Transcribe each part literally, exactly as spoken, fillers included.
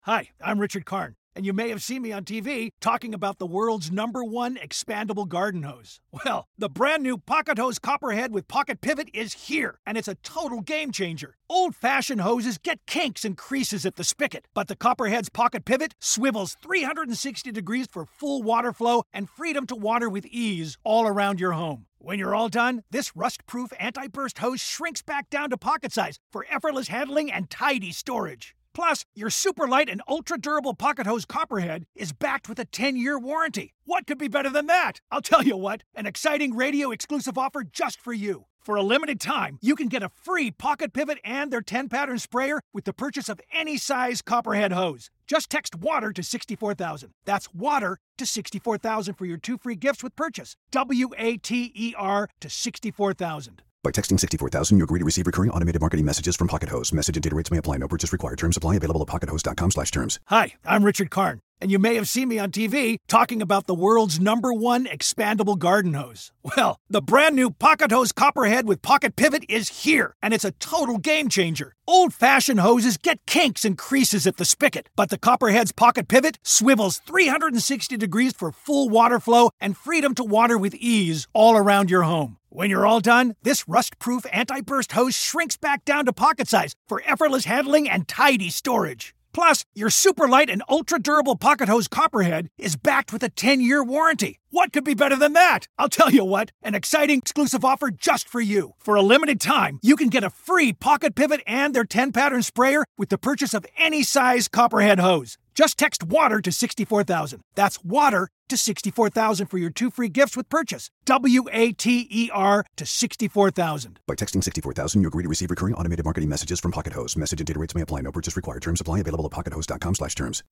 Hi, I'm Richard Karn, and you may have seen me on T V talking about the world's number one expandable garden hose. Well, the brand new Pocket Hose Copperhead with Pocket Pivot is here, and it's a total game changer. Old-fashioned hoses get kinks and creases at the spigot, but the Copperhead's Pocket Pivot swivels three hundred sixty degrees for full water flow and freedom to water with ease all around your home. When you're all done, this rust-proof anti-burst hose shrinks back down to pocket size for effortless handling and tidy storage. Plus, your super light and ultra-durable Pocket Hose Copperhead is backed with a ten-year warranty. What could be better than that? I'll tell you what, an exciting radio-exclusive offer just for you. For a limited time, you can get a free Pocket Pivot and their ten-pattern sprayer with the purchase of any size Copperhead hose. Just text WATER to sixty-four thousand. That's WATER to sixty-four thousand for your two free gifts with purchase. W A T E R to sixty-four thousand. By texting sixty-four thousand, you agree to receive recurring automated marketing messages from Pocket Hose. Message and data rates may apply. No purchase required. Terms apply. Available at pockethose.com slash terms. Hi, I'm Richard Karn, and you may have seen me on T V talking about the world's number one expandable garden hose. Well, the brand new Pocket Hose Copperhead with Pocket Pivot is here, and it's a total game changer. Old-fashioned hoses get kinks and creases at the spigot, but the Copperhead's Pocket Pivot swivels three hundred sixty degrees for full water flow and freedom to water with ease all around your home. When you're all done, this rust-proof anti-burst hose shrinks back down to pocket size for effortless handling and tidy storage. Plus, your super light and ultra-durable Pocket Hose Copperhead is backed with a ten-year warranty. What could be better than that? I'll tell you what, an exciting exclusive offer just for you. For a limited time, you can get a free Pocket Pivot and their ten-pattern sprayer with the purchase of any size Copperhead hose. Just text WATER to sixty-four thousand. That's WATER to sixty-four thousand for your two free gifts with purchase. W A T E R to sixty-four thousand. By texting sixty-four thousand, you agree to receive recurring automated marketing messages from Pocket Hose. Message and data rates may apply. No purchase required. Terms apply. Available at pockethose.com slash terms.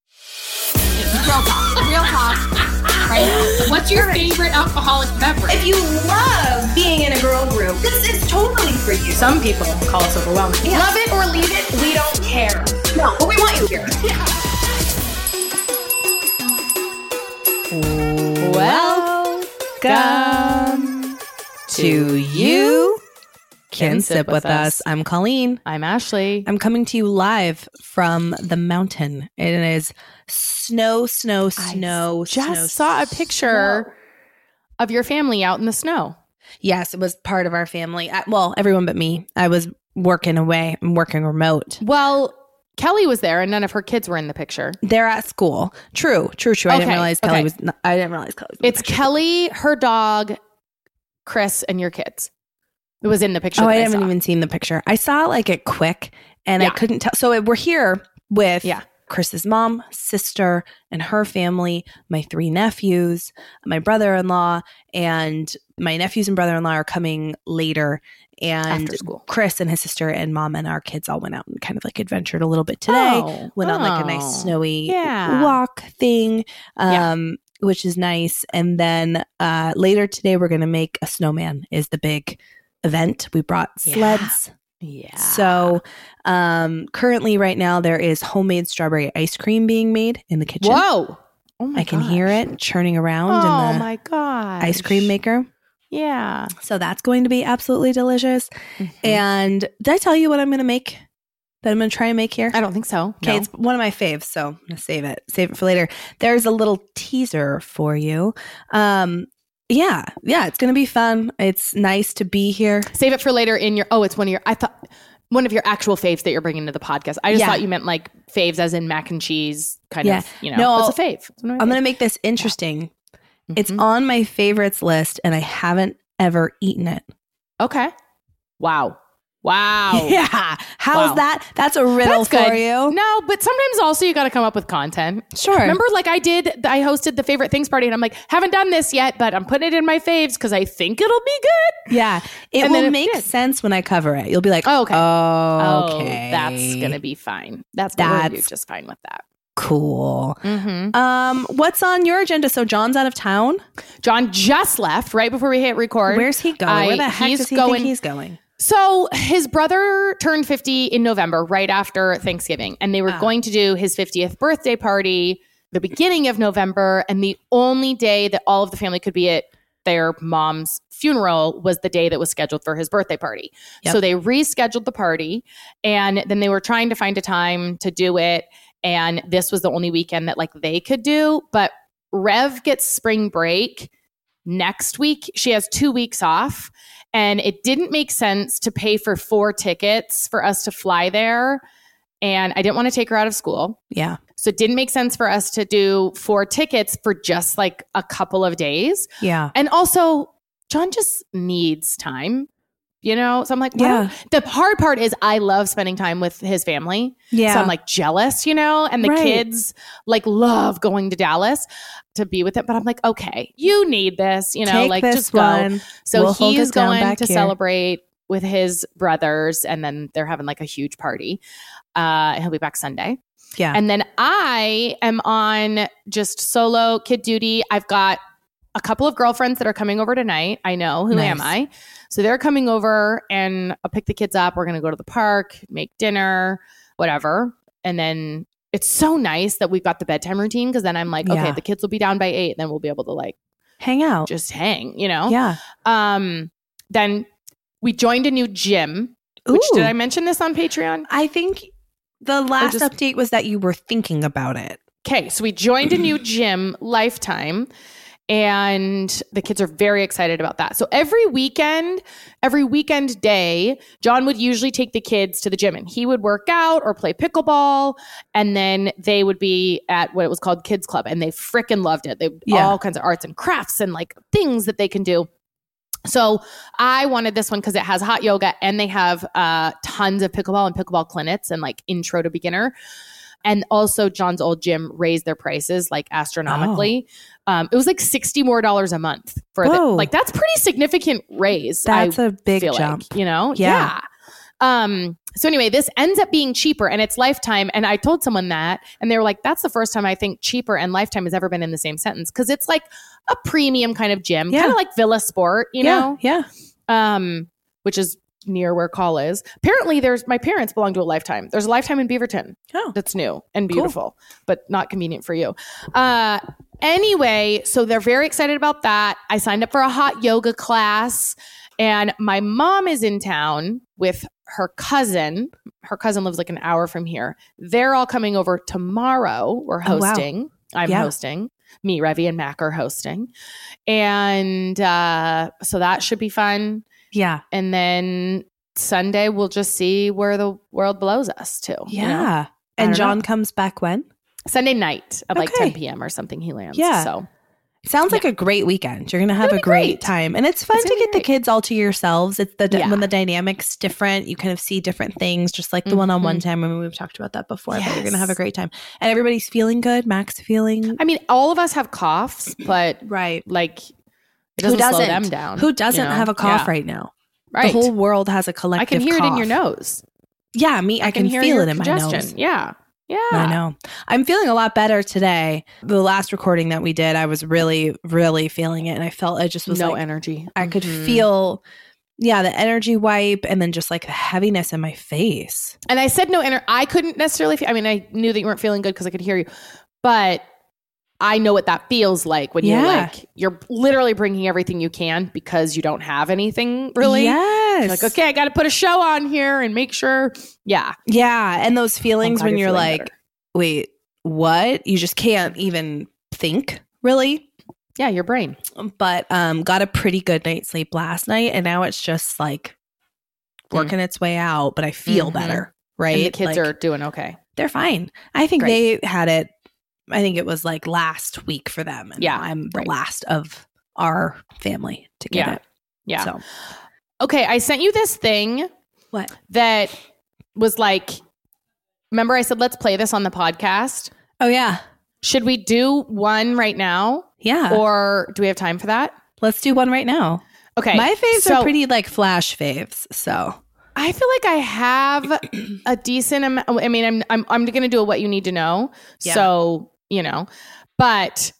Real talk. Real talk. Right now. What's your favorite alcoholic beverage? If you love being in a girl group, this is totally for you. Some people call us overwhelming. Yeah. Love it or leave it, we don't care. No, but we want you here. Yeah. Welcome to You Can Sip With Us. I'm Colleen. I'm Ashley. I'm coming to you live from the mountain. It is snow, snow, snow, I just snow, saw a picture snow. of your family out in the snow. Yes, it was part of our family. I, well, everyone but me. I was working away. I'm working remote. Well, Kelly was there and none of her kids were in the picture. They're at school. True, true, true. I Okay, didn't realize Kelly okay. was not, I didn't realize Kelly was in the It's picture. Kelly, her dog, Chris, and your kids. It was in the picture. Oh, that I I haven't saw. even seen the picture. I saw like it quick and Yeah. I couldn't tell. So we're here with Yeah. Chris's mom, sister, and her family, my three nephews, my brother-in-law, and my nephews and brother-in-law are coming later. And After school. Chris and his sister and mom and our kids all went out and kind of like adventured a little bit today. Oh, went on like a oh. nice snowy Yeah. walk thing, Yeah. um, which is nice. And then uh, later today, we're going to make a snowman is the big event. We brought Yeah. sleds. Yeah. So um, currently right now there is homemade strawberry ice cream being made in the kitchen. Whoa. Oh my I can gosh. hear it churning around Oh in the my god. ice cream maker. Yeah. So that's going to be absolutely delicious. Mhm. And did I tell you what I'm going to make? That I'm going to try and make here? I don't think so. Okay, No. it's one of my faves, so I'm going to save it. Save it for later. There's a little teaser for you. Um, yeah, yeah, it's going to be fun. It's nice to be here. Save it for later in your, oh, it's one of your, I thought, one of your actual faves that you're bringing to the podcast. I just Yeah. thought you meant like faves as in mac and cheese kind Yeah. of, you know. No, It's a fave. It's one of my I'm faves. going to make this interesting. It's Mhm. on my favorites list, and I haven't ever eaten it. Okay. Wow. Wow. Yeah. How's Wow. that? That's a riddle That's good. for you. No, but sometimes also you got to come up with content. Sure. Remember, like I did, I hosted the favorite things party, and I'm like, haven't done this yet, but I'm putting it in my faves because I think it'll be good. Yeah. It And then will it make did. sense when I cover it. You'll be like, Oh, okay. oh, Oh, okay. that's gonna be fine. That's what we're gonna do That's- just fine with that. cool. Mm-hmm. Um, what's on your agenda? So John's out of town. John just left right before we hit record. Where's he going? I- Where the heck he's does he going- think he's going? So his brother turned fifty in November, right after Thanksgiving, and they were Ah. going to do his fiftieth birthday party the beginning of November, and the only day that all of the family could be at their mom's funeral was the day that was scheduled for his birthday party. Yep. So they rescheduled the party, and then they were trying to find a time to do it. And this was the only weekend that like they could do. But Rev gets spring break next week. She has two weeks off. And it didn't make sense to pay for four tickets for us to fly there. And I didn't want to take her out of school. Yeah. So it didn't make sense for us to do four tickets for just like a couple of days. Yeah. And also, John just needs time, you know? So I'm like, yeah. The hard part is I love spending time with his family. Yeah. So I'm like jealous, you know? And the Right. kids like love going to Dallas to be with him. But I'm like, okay, you need this, you know? Take like this just go. one. So We'll hold he's it down going back to here. celebrate with his brothers. And then they're having like a huge party. Uh, and he'll be back Sunday. Yeah. And then I am on just solo kid duty. I've got a couple of girlfriends that are coming over tonight. I know. Who Nice. am I? So they're coming over and I'll pick the kids up. We're going to go to the park, make dinner, whatever. And then it's so nice that we've got the bedtime routine because then I'm like, okay, Yeah. the kids will be down by eight. And then we'll be able to like Hang out. just hang, you know? Yeah. Um, then we joined a new gym, which Ooh. did I mention this on Patreon? I think the last just- update was that you were thinking about it. Okay, so we joined a new gym, Lifetime, and the kids are very excited about that. So every weekend, every weekend day, John would usually take the kids to the gym and he would work out or play pickleball. And then they would be at what it was called Kids Club and they freaking loved it. They Yeah. all kinds of arts and crafts and like things that they can do. So I wanted this one because it has hot yoga and they have uh, tons of pickleball and pickleball clinics and like intro to beginner. And also John's old gym raised their prices like astronomically. Oh. Um, it was like sixty more dollars a month for the, Whoa. like that's pretty significant raise. That's I a big feel jump. like, you know? Yeah. Yeah. Um, so anyway, this ends up being cheaper and it's Lifetime. And I told someone that and they were like, that's the first time I think cheaper and Lifetime has ever been in the same sentence. Cause it's like a premium kind of gym, Yeah. kind of like Villa Sport, you yeah. know? Yeah. Um, which is near where Call is. Apparently there's, my parents belong to a Lifetime. There's a Lifetime in Beaverton. Oh. That's new and beautiful, but not convenient for you. Uh, anyway, so they're very excited about that. I signed up for a hot yoga class and my mom is in town with her cousin. Her cousin lives like an hour from here. They're all coming over tomorrow. We're Oh, wow. hosting. I'm Yeah. hosting. Me, Revy, and Mac are hosting. And uh, so that should be fun. Yeah. And then Sunday, we'll just see where the world blows us to. Yeah. you know? I And don't John know. comes back when? Sunday night at like Okay. ten p.m. or something he lands. Yeah. So Sounds like a great weekend. You're going to have It'll a be great, great. time. And it's fun It's to gonna be get the great. kids all to yourselves. It's the Yeah. when the dynamic's different, you kind of see different things, just like the one-on-one time. I mean, we've talked about that before, but you're going to have a Yes. great time. And everybody's feeling good. Mac's feeling I mean, all of us have coughs, but right. like it doesn't, slow them down. Who doesn't you know? have a cough Yeah. right now? Right. The whole world has a collective I can hear cough. it in your nose. Yeah, me, I, can, hear feel your it in my congestion. nose. Yeah. Yeah. I know. I'm feeling a lot better today. The last recording that we did, I was really, really feeling it. And I felt I just was no like, energy. I could Mhm. feel, yeah, the energy wipe and then just like the heaviness in my face. And I said no energy. I couldn't necessarily feel, I mean, I knew that you weren't feeling good because I could hear you, but I know what that feels like when you're Yeah. like, you're literally bringing everything you can because you don't have anything really. Yes. You're like, okay, I got to put a show on here and make sure. Yeah. Yeah. And those feelings glad when you're you're feeling like, better. wait, what? You just can't even think really. Yeah. Your brain. But um, got a pretty good night's sleep last night. And now it's just like working its way out, but I feel Mhm. better. Right. And the kids Like, are doing okay. they're fine. I think Great. they had it. I think it was like last week for them. And Yeah, now I'm the right. last of our family to get Yeah. it. Yeah. So Okay. I sent you this thing what? that was like, remember I said, let's play this on the podcast. Oh yeah. Should we do one right now? Yeah. Or do we have time for that? Let's do one right now. Okay. My faves so are pretty like flash faves. So I feel like I have a decent amount. I mean, I'm I'm I'm going to do a what you need to know. Yeah. So, you know, but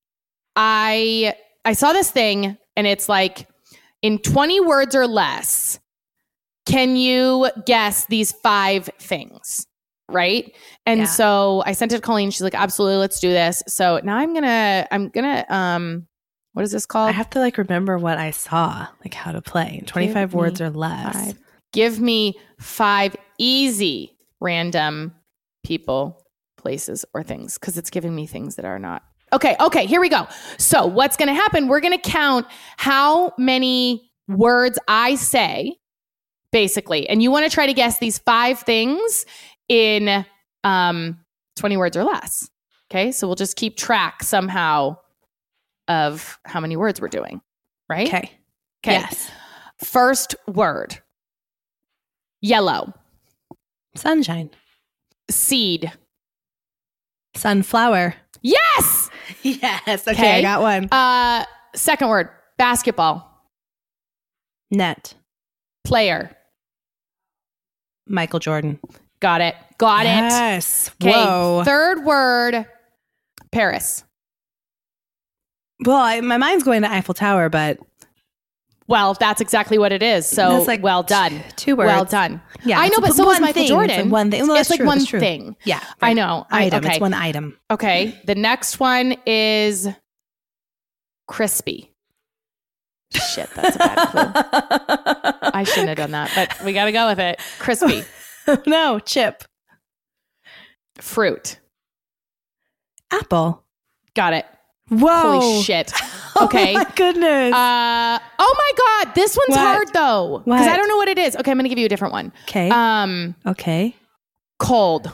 I I saw this thing and it's like in twenty words or less, can you guess these five things? Right. And Yeah. so I sent it to Colleen. She's like, absolutely, let's do this. So now I'm gonna I'm gonna um what is this called? I have to like remember what I saw, like how to play in twenty-five Give words me or less. Five. Give me five easy random people, places or things because it's giving me things that are not. Okay, okay, here we go. So what's going to happen? We're going to count how many words I say, basically. And you want to try to guess these five things in um, twenty words or less. Okay, so we'll just keep track somehow of how many words we're doing, right? Okay. Okay. Yes. First word. Yellow. Sunshine. Seed. Sunflower. Yes! Yes. Okay, Okay. I got one. Uh, second word. Basketball. Net. Player. Michael Jordan. Got it. Got it. Yes. Okay. Whoa. Third word. Paris. Well, I, my mind's going to Eiffel Tower, but Well, that's exactly what it is. So That's like well done. t- two words. Well done. Yeah, I it's know, but a- so was one Michael thing. Jordan. It's a one thing. Well, it's that's like true. one That's true. thing. yeah, I right. know. I, Item. okay. It's one item. Okay. The next one is crispy. Shit, that's a bad clue. I shouldn't have done that, but we got to go with it. Crispy. No, chip. Fruit. Apple. Got it. Whoa. Holy shit. Okay. Oh my goodness. Uh, oh my God. This one's What? hard though. Because What? I don't know what it is. Okay, I'm going to give you a different one. okay. Um, okay. cold.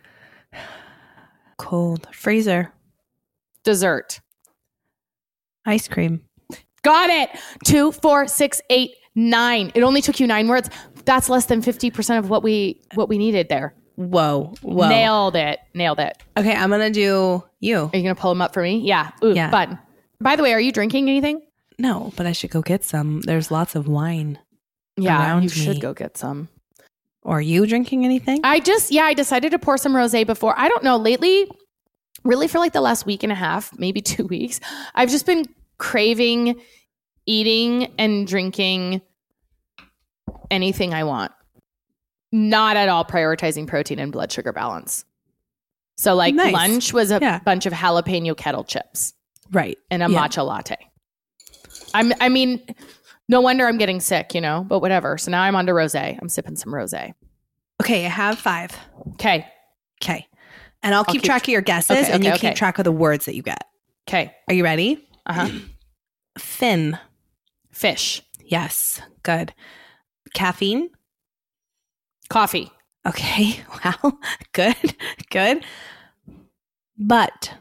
Cold. Freezer. Dessert. Ice cream. Got it. Two, four, six, eight, nine. It only took you nine words. That's less than fifty percent of what we what we needed there. Whoa. Whoa. Nailed it. Nailed it. Okay, I'm gonna do you. Are you going to pull them up for me? Yeah. Ooh, Yeah. fun. By the way, are you drinking anything? No, but I should go get some. There's lots of wine. Yeah, Around you should me. go get some. Or are you drinking anything? I just, yeah, I decided to pour some rosé before. I don't know, lately, really for like the last week and a half, maybe two weeks, I've just been craving eating and drinking anything I want. Not at all prioritizing protein and blood sugar balance. So like Nice. lunch was a Yeah. bunch of jalapeno kettle chips right. and a Yeah. matcha latte. I'm, I mean, no wonder I'm getting sick, you know, but whatever. So now I'm on to rosé. I'm sipping some rosé. Okay, I have five. Okay. Okay. And I'll keep keep track of your guesses Okay, and okay, you okay. keep track of the words that you get. Okay. Are you ready? Uh-huh. Fin. Fish. Yes. Good. Caffeine. Coffee. Okay. Wow. Good. Good. Butt.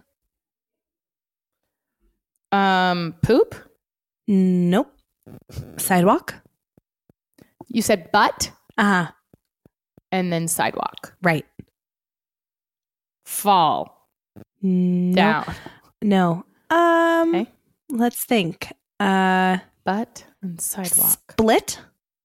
Um, poop. Nope. Sidewalk. You said butt Uh-huh. and then sidewalk. Right. Fall. No. Down. No. Um Okay. let's think. Uh Butt and sidewalk. split.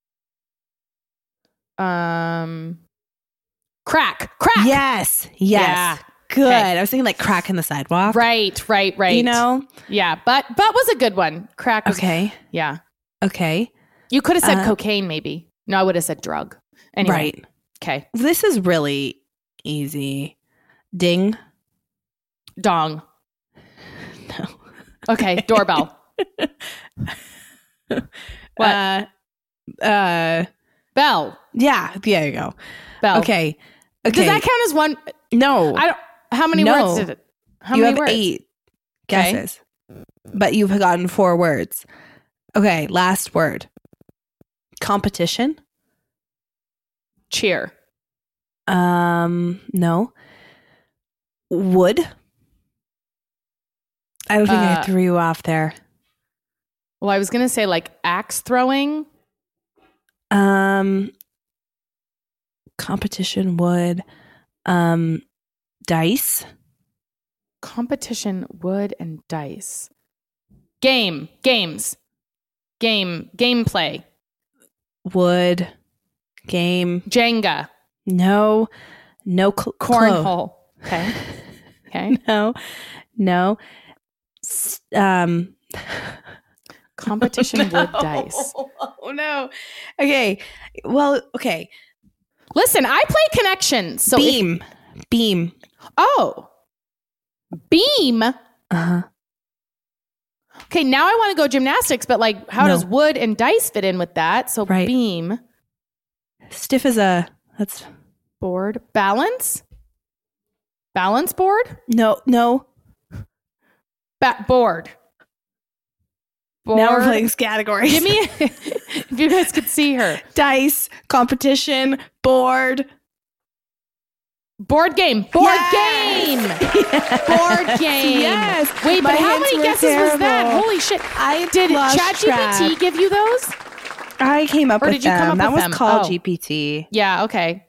Um, crack. Crack. Yes. Yes. Yeah. Good. Okay. I was thinking like crack in the sidewalk. Right, right, right. You know? Yeah, but butt was a good one. Crack was, Okay. yeah. Okay. You could have said Uh, cocaine maybe. No, I would have said drug. Anyway. Right. Okay. This is really easy. Ding. Dong. No. Okay, doorbell. What? Uh, uh Bell. yeah, there you go. Bell. Okay. Okay. Does that count as one? No. I don't. How many No. words did it? How you many have words? eight Okay. guesses. But you've gotten four words. Okay, last word. Competition? Cheer. Um, no. Wood? I don't think Uh, I threw you off there. Well, I was gonna say like axe throwing. Um, competition, wood, um, dice, Competition, wood, and dice. Game. Games. Game. Gameplay. wood, game. Jenga. No, no, cl- clo- Cornhole. Okay. Okay. No, no. S- Um, Competition, wood, dice. Oh no. Okay. Well, okay. Listen, I play Connections. So if- Beam, beam. oh, beam. Uh huh. Okay, now I want to go gymnastics, but like, how No. does wood and dice fit in with that? So Right. beam, Stiff as a. That's board, balance, Balance board? No, no. Ba- board. Board. Now we're playing categories. Give me, if you guys could see her. Dice, competition, board. Board game. Board Yes! game. Board game. Yes. Wait, My but how hints many were guesses was that? terrible. Holy shit. I Did lost ChatGPT track. give you those? I came up Or with did you them. come up that with was them? called Oh. G P T. Yeah, okay.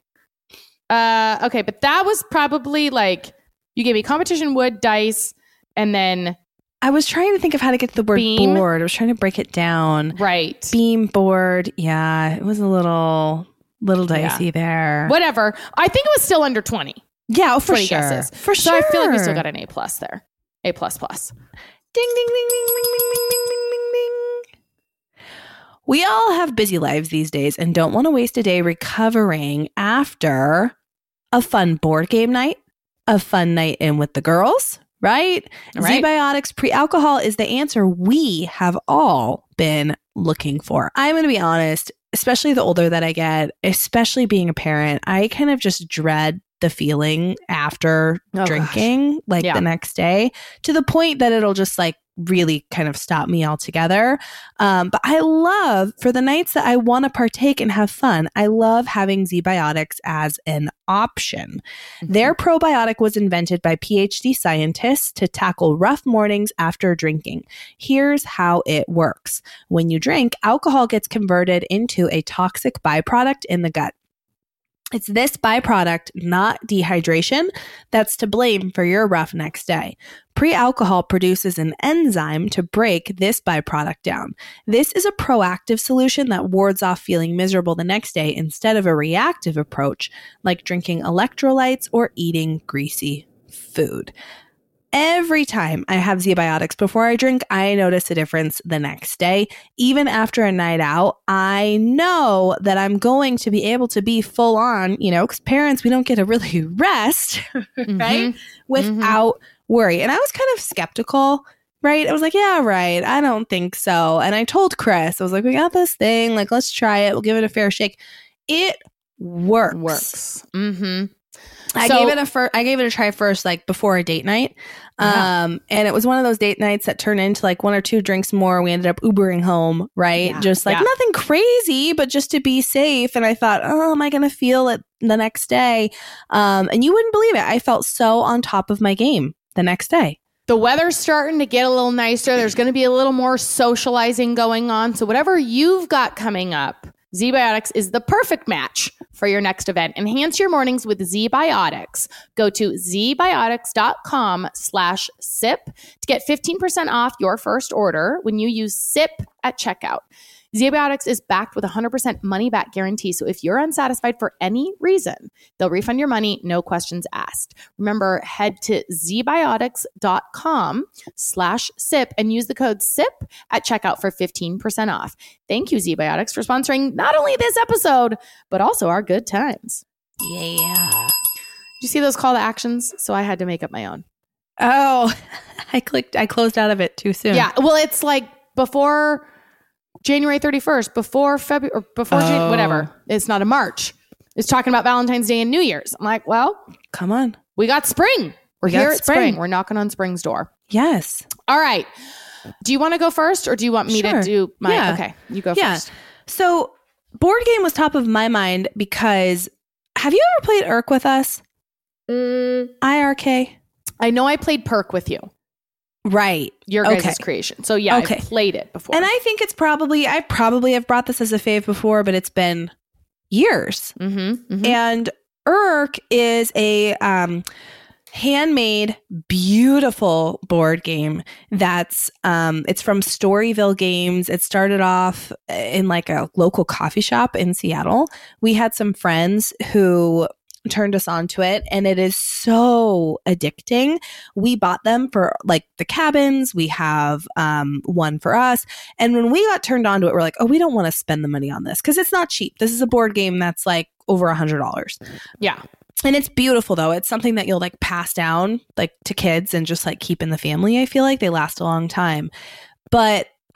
Uh, okay, but that was probably like, you gave me competition, wood, dice, and then, I was trying to think of how to get to the word Beam? board. I was trying to break it down. right. Beam board. Yeah, it was a little little dicey Yeah. there. Whatever. I think it was still under twenty. Yeah, oh, for twenty sure. guesses. For So sure. I feel like we still got an A plus there. A plus plus. Ding, ding, ding, ding, ding, ding, ding, ding, ding, ding. We all have busy lives these days and don't want to waste a day recovering after a fun board game night, a fun night in with the girls, right? Right. Z-Biotics pre-alcohol is the answer we have all been looking for. I'm going to be honest, especially the older that I get, especially being a parent, I kind of just dread the feeling after Oh, drinking, like Yeah. the next day, to the point that it'll just like really kind of stop me altogether. Um, but I love, for the nights that I want to partake and have fun, I love having Z-Biotics as an option. Mm-hmm. Their probiotic was invented by PhD scientists to tackle rough mornings after drinking. Here's how it works. When you drink, alcohol gets converted into a toxic byproduct in the gut. It's this byproduct, not dehydration, that's to blame for your rough next day. Pre-alcohol produces an enzyme to break this byproduct down. This is a proactive solution that wards off feeling miserable the next day instead of a reactive approach like drinking electrolytes or eating greasy food. Every time I have Z-Biotics before I drink, I notice a difference the next day. Even after a night out, I know that I'm going to be able to be full on, you know, because parents, we don't get to really rest, right? Without worry. And I was kind of skeptical, right? I was like, yeah, right. I don't think so. And I told Chris, I was like, we got this thing. Like, let's try it. We'll give it a fair shake. It works. Works. Mm-hmm. I So- gave it a fir- I gave it a try first, like before a date night, Yeah. um, and it was one of those date nights that turned into like one or two drinks more. We ended up Ubering home, right? Yeah. Just like Yeah. nothing crazy, but just to be safe. And I thought, oh, am I going to feel it the next day? Um, and you wouldn't believe it. I felt so on top of my game the next day. The weather's starting to get a little nicer. There's going to be a little more socializing going on. So whatever you've got coming up, Z-Biotics is the perfect match for your next event. Enhance your mornings with Z-Biotics. Go to zbiotics.com slash sip to get fifteen percent off your first order when you use SIP at checkout. Z-Biotics is backed with a one hundred percent money back guarantee. So if you're unsatisfied for any reason, they'll refund your money, no questions asked. Remember, head to zbiotics.com slash sip and use the code SIP at checkout for fifteen percent off. Thank you, Z-Biotics, for sponsoring not only this episode, but also our good times. Yeah. Did you see those call to actions? So I had to make up my own. Oh, I clicked. I closed out of it too soon. Yeah. Well, it's like before January thirty-first, before February, or before Jan- Oh. whatever. It's not a March. It's talking about Valentine's Day and New Year's. I'm like, well, Come on. we got spring. We're We got here at spring. spring. We're knocking on spring's door. Yes. All right. Do you want to go first or do you want me Sure. to do my, Yeah. okay, you go Yeah. first. So board game was top of my mind because have you ever played Irk with us? I R K? I know I played Perk with you, Right. your guys' Okay. creation. So yeah, Okay. I've played it before. And I think it's probably, I probably have brought this as a fave before, but it's been years. mm-hmm, mm-hmm. And Irk is a um, handmade, beautiful board game that's, um, it's from Storyville Games. It started off in like a local coffee shop in Seattle. We had some friends who turned us onto it, and it is so addicting. We bought them for like the cabins. We have um, one for us. And when we got turned onto it, we're like, oh, we don't want to spend the money on this because it's not cheap. This is a board game that's like over a hundred dollars. yeah. And it's beautiful though. It's something that you'll like pass down like to kids and just like keep in the family. I feel like they last a long time. But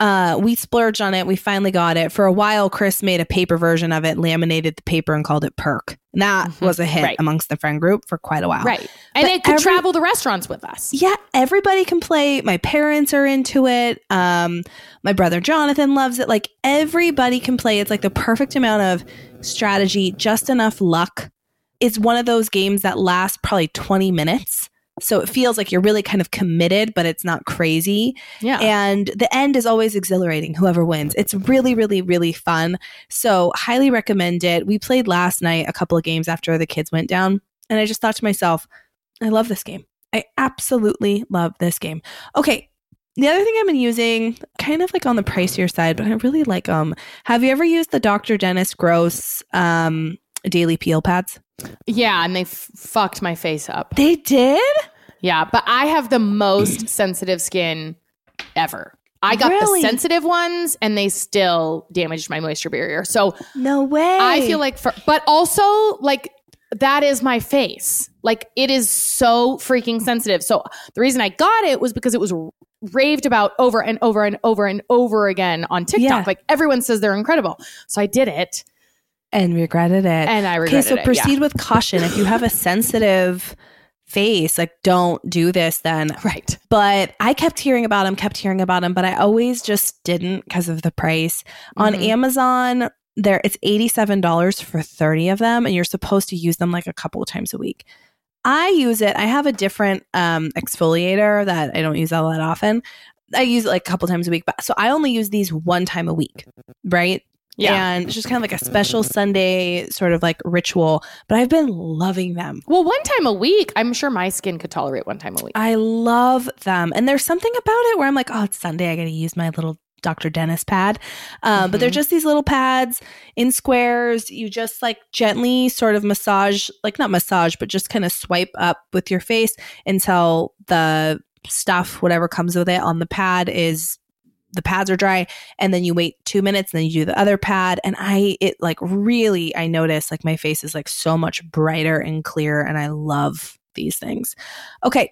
Uh, we splurged on it. We finally got it. For a while, Chris made a paper version of it, laminated the paper, and called it Perk. And that mm-hmm. was a hit right. amongst the friend group for quite a while. Right. And but it could every, travel to restaurants with us. Yeah, everybody can play. My parents are into it. Um, my brother Jonathan loves it. Like, everybody can play. It's like the perfect amount of strategy, just enough luck. It's one of those games that lasts probably twenty minutes. So it feels like you're really kind of committed, but it's not crazy. Yeah. And the end is always exhilarating, whoever wins. It's really, really, really fun. So highly recommend it. We played last night a couple of games after the kids went down. And I just thought to myself, I love this game. I absolutely love this game. Okay. The other thing I've been using, kind of like on the pricier side, but I really like them. Um, have you ever used the Doctor Dennis Gross um, daily peel pads? Yeah, and they f- fucked my face up. They did? Yeah, but I have the most sensitive skin ever. I got really? the sensitive ones, and they still damaged my moisture barrier. So no way. I feel like, for, but also like that is my face. Like, it is so freaking sensitive. So the reason I got it was because it was raved about over and over and over and over again on TikTok. Yeah. Like, everyone says they're incredible. So I did it. And regretted it. And I regretted it. Okay, so proceed yeah. with caution. If you have a sensitive face, like, don't do this then. Right. But I kept hearing about them, kept hearing about them, but I always just didn't because of the price. Mm-hmm. On Amazon, there it's eighty-seven dollars for thirty of them, and you're supposed to use them like a couple of times a week. I use it. I have a different um, exfoliator that I don't use all that often. I use it like a couple times a week, but so I only use these one time a week, right? Yeah. And it's just kind of like a special Sunday sort of like ritual. But I've been loving them. Well, one time a week, I'm sure my skin could tolerate one time a week. I love them. And there's something about it where I'm like, oh, it's Sunday. I got to use my little Doctor Dennis pad. Um, mm-hmm. But they're just these little pads in squares. You just like gently sort of massage, like not massage, but just kind of swipe up with your face until the stuff, whatever comes with it on the pad is the pads are dry, and then you wait two minutes and then you do the other pad. And I, it like really, I notice like my face is like so much brighter and clearer, and I love these things. Okay.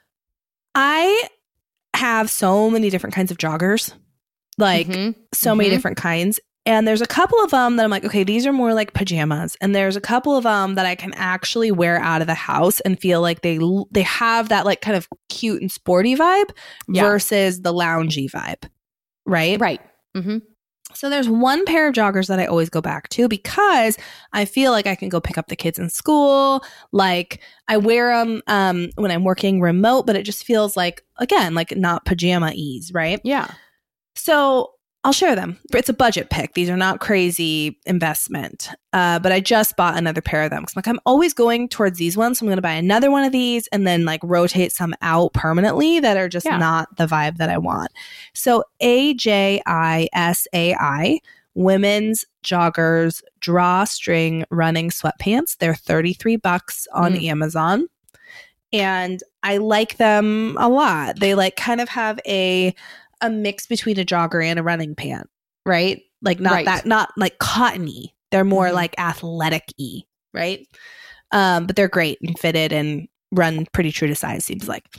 I have so many different kinds of joggers, like mm-hmm. so mm-hmm. many different kinds. And there's a couple of them that I'm like, okay, these are more like pajamas. And there's a couple of them that I can actually wear out of the house and feel like they they have that like kind of cute and sporty vibe yeah. versus the loungy vibe. Right? Right. Mm-hmm. So there's one pair of joggers that I always go back to because I feel like I can go pick up the kids in school. Like, I wear them um, when I'm working remote, but it just feels like, again, like not pajama ease, right? Yeah. So I'll share them. It's a budget pick. These are not crazy investment. Uh, but I just bought another pair of them. Cause I'm like, I'm always going towards these ones. So I'm going to buy another one of these and then like rotate some out permanently that are just yeah. not the vibe that I want. So A J I S A I, women's joggers, drawstring running sweatpants. They're thirty-three bucks on mm. Amazon. And I like them a lot. They like kind of have a... a mix between a jogger and a running pant, right? Like not right. that, not like cottony. They're more mm-hmm. like athletic-y, right? Um, but they're great and fitted and run pretty true to size, seems like.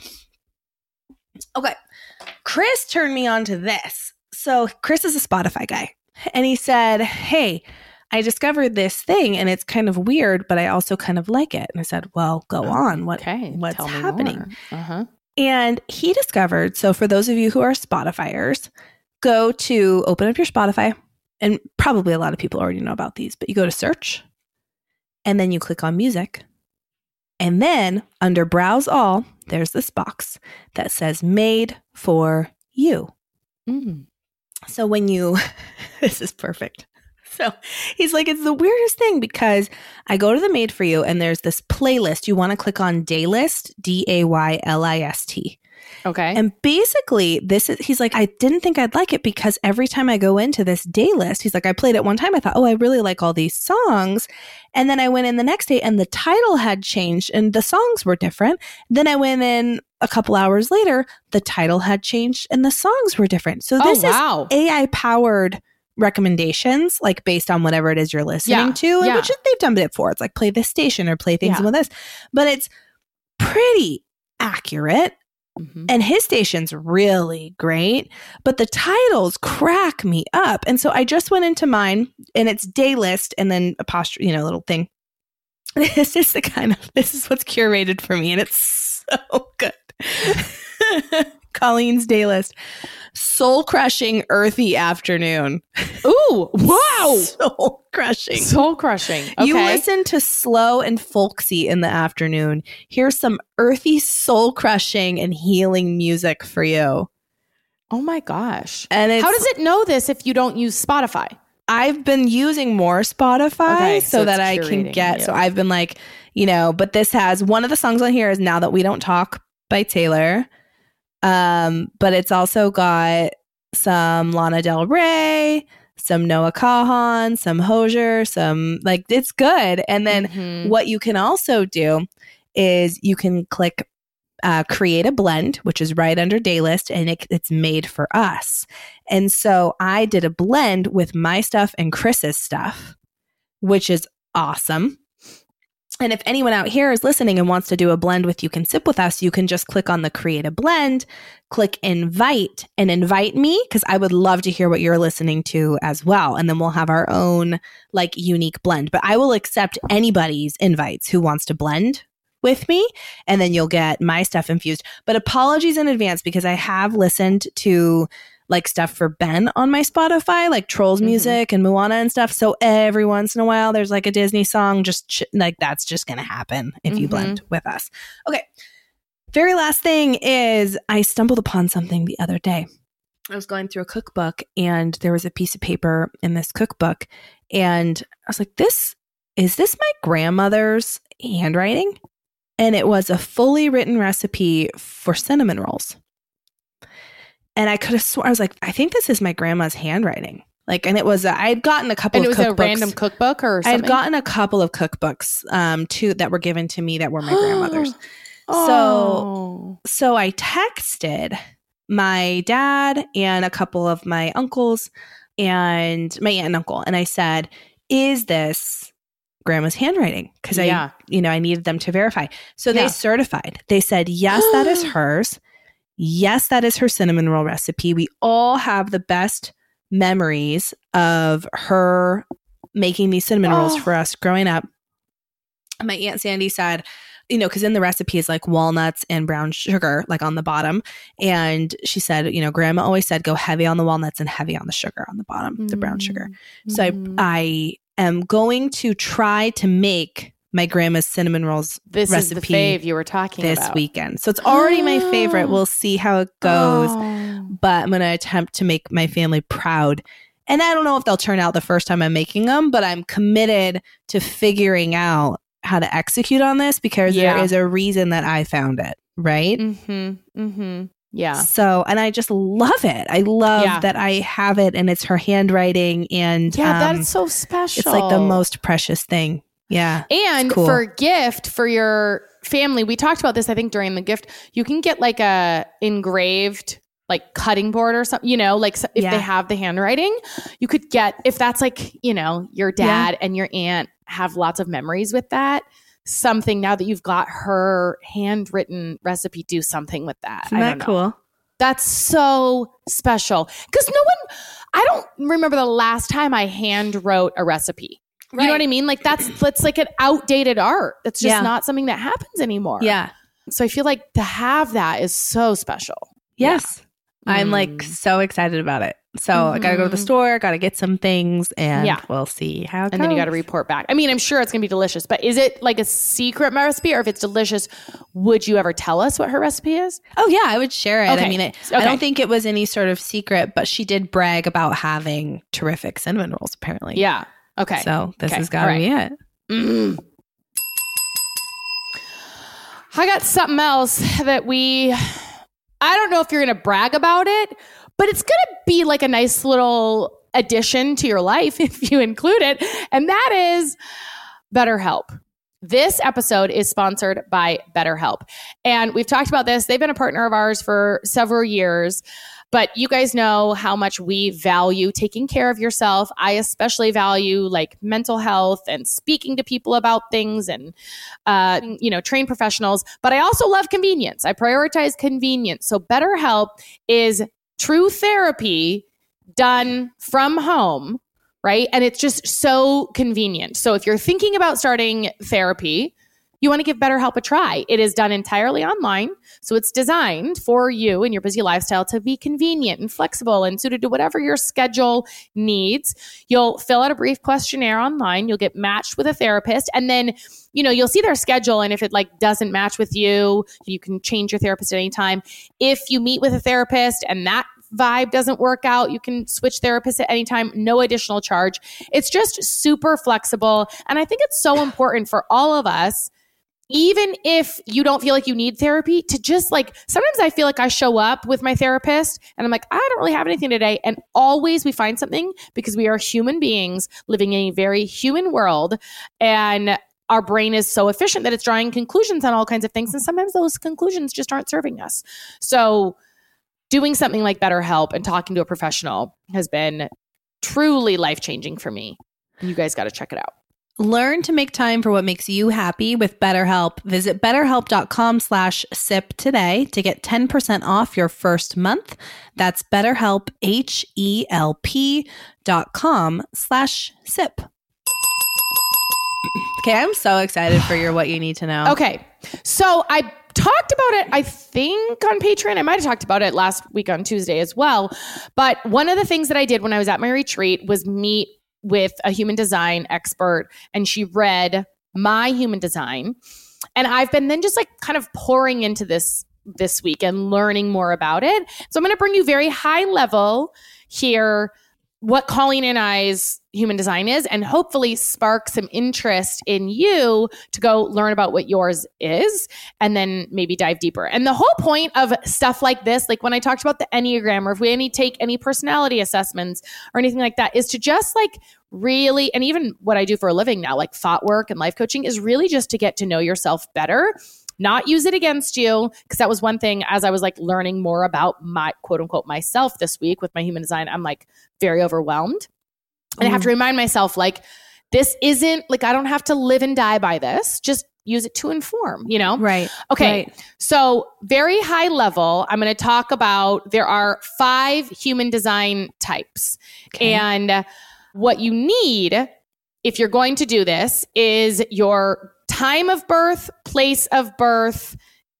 Okay. Chris turned me on to this. So Chris is a Spotify guy. And he said, hey, I discovered this thing and it's kind of weird, but I also kind of like it. And I said, well, go oh, on. What, okay. What's Tell happening? Uh-huh. And he discovered, so for those of you who are Spotifyers, go to open up your Spotify, and probably a lot of people already know about these, but you go to search, and then you click on music. And then under browse all, there's this box that says made for you. Mm. So when you, this is perfect. So he's like, it's the weirdest thing because I go to the made for you and there's this playlist. You want to click on Daylist, D A Y L I S T. Okay. And basically this is, he's like, I didn't think I'd like it because every time I go into this Daylist, he's like, I played it one time. I thought, oh, I really like all these songs. And then I went in the next day and the title had changed and the songs were different. Then I went in a couple hours later, the title had changed and the songs were different. So this oh, wow. is A I powered recommendations, like based on whatever it is you're listening yeah, to, and yeah. which they've done it before. It's like play this station or play things yeah. with this, but it's pretty accurate. Mm-hmm. And his station's really great, but the titles crack me up. And so I just went into mine, and it's day list and then apostrophe, you know, little thing. This is the kind of, this is what's curated for me, and it's so good. Colleen's day list. Soul crushing, earthy afternoon. Ooh, wow. Soul crushing. Soul crushing. Okay. You listen to slow and folksy in the afternoon. Here's some earthy, soul crushing, and healing music for you. Oh my gosh. And it's, how does it know this if you don't use Spotify? I've been using more Spotify Okay, so, so that I it's can curating get, you. so I've been like, you know, but this has, one of the songs on here is Now That We Don't Talk by Taylor. Um, but it's also got some Lana Del Rey, some Noah Kahan, some Hozier, some, like, it's good. And then Mhm. what you can also do is you can click uh, create a blend, which is right under day list, and it, it's made for us. And so I did a blend with my stuff and Chris's stuff, which is awesome. And if anyone out here is listening and wants to do a blend with You Can Sip With Us, you can just click on the create a blend, click invite, and invite me, because I would love to hear what you're listening to as well. And then we'll have our own like unique blend. But I will accept anybody's invites who wants to blend with me, and then you'll get my stuff infused. But apologies in advance, because I have listened to like stuff for Ben on my Spotify, like Trolls music mm-hmm. and Moana and stuff. So every once in a while, there's like a Disney song, just ch- like that's just going to happen if mm-hmm. you blend with us. Okay. Very last thing is I stumbled upon something the other day. I was going through a cookbook, and there was a piece of paper in this cookbook, and I was like, this, is this my grandmother's handwriting? And it was a fully written recipe for cinnamon rolls. And I could have sworn, I was like, I think this is my grandma's handwriting. Like, and it was, a, I had gotten a couple and of cookbooks. And it was cookbooks. a random cookbook or something? I had gotten a couple of cookbooks um, too, that were given to me that were my grandmother's. Oh. So, so I texted my dad and a couple of my uncles and my aunt and uncle. And I said, is this grandma's handwriting? Because yeah. I, you know, I needed them to verify. So yeah. they certified. They said, yes, that is hers. Yes, that is her cinnamon roll recipe. We all have the best memories of her making these cinnamon oh. rolls for us growing up. My Aunt Sandy said, you know, because in the recipe is like walnuts and brown sugar, like on the bottom. And she said, you know, grandma always said, go heavy on the walnuts and heavy on the sugar on the bottom, mm-hmm. the brown sugar. So mm-hmm. I, I am going to try to make my grandma's cinnamon rolls this recipe is the fave you were talking this about. weekend. So it's already my favorite. We'll see how it goes. Oh. But I'm going to attempt to make my family proud. And I don't know if they'll turn out the first time I'm making them, but I'm committed to figuring out how to execute on this, because yeah. there is a reason that I found it, right? Mm-hmm. Mm-hmm. Yeah. So, and I just love it. I love yeah. that I have it, and it's her handwriting, and yeah, um, that's so special. It's like the most precious thing. Yeah. And cool. for a gift for your family, we talked about this, I think, during the gift, you can get like a engraved like cutting board or something, you know, like if yeah. they have the handwriting, you could get, if that's like, you know, your dad yeah. and your aunt have lots of memories with that, something now that you've got her handwritten recipe, do something with that. Isn't I that don't know. cool? That's so special. Because no one, I don't remember the last time I hand wrote a recipe. Right. You know what I mean? Like that's, that's like an outdated art. That's just yeah. not something that happens anymore. Yeah. So I feel like to have that is so special. Yes. Yeah. I'm mm. like so excited about it. So mm-hmm. I got to go to the store, got to get some things, and yeah. we'll see how it and goes. then you got to report back. I mean, I'm sure it's going to be delicious, but is it like a secret recipe, or if it's delicious, would you ever tell us what her recipe is? Oh yeah, I would share it. Okay. I mean, it, okay. I don't think it was any sort of secret, but she did brag about having terrific cinnamon rolls, apparently. Yeah. Okay. So this okay. has got to right. be it. Mm. I got something else that we, I don't know if you're going to brag about it, but it's going to be like a nice little addition to your life if you include it. And that is BetterHelp. This episode is sponsored by BetterHelp. And we've talked about this. They've been a partner of ours for several years. But you guys know how much we value taking care of yourself. I especially value like mental health and speaking to people about things and, uh, you know, trained professionals. But I also love convenience. I prioritize convenience. So BetterHelp is true therapy done from home, right? And it's just so convenient. So if you're thinking about starting therapy, you want to give BetterHelp a try. It is done entirely online. So it's designed for you and your busy lifestyle to be convenient and flexible and suited to whatever your schedule needs. You'll fill out a brief questionnaire online. You'll get matched with a therapist. And then, you know, you'll see their schedule. And if it like doesn't match with you, you can change your therapist at any time. If you meet with a therapist and that vibe doesn't work out, you can switch therapists at any time, no additional charge. It's just super flexible. And I think it's so important for all of us, even if you don't feel like you need therapy, to just like, sometimes I feel like I show up with my therapist and I'm like, I don't really have anything today. And always we find something because we are human beings living in a very human world. And our brain is so efficient that it's drawing conclusions on all kinds of things. And sometimes those conclusions just aren't serving us. So doing something like BetterHelp and talking to a professional has been truly life-changing for me. You guys got to check it out. Learn to make time for what makes you happy with BetterHelp. Visit betterhelp.com slash sip today to get ten percent off your first month. That's BetterHelp, H-E-L-P dot com slash sip. Okay, I'm so excited for your What You Need to Know. Okay, so I talked about it, I think, on Patreon. I might have talked about it last week on Tuesday as well. But one of the things that I did when I was at my retreat was meet with a human design expert, and she read my human design. And I've been then just like kind of pouring into this this week and learning more about it. So I'm going to bring you very high level here what Colleen and I's human design is, and hopefully spark some interest in you to go learn about what yours is and then maybe dive deeper. And the whole point of stuff like this, like when I talked about the Enneagram, or if we any take any personality assessments or anything like that, is to just like really, and even what I do for a living now, like thought work and life coaching, is really just to get to know yourself better, not use it against you. Because that was one thing as I was like learning more about my quote unquote myself this week with my human design, I'm like very overwhelmed. And I have to remind myself, like, this isn't like, I don't have to live and die by this. Just use it to inform, you know? Right. Okay. Right. So very high level, I'm going to talk about, there are five human design types. Okay. And what you need, if you're going to do this, is your time of birth, place of birth,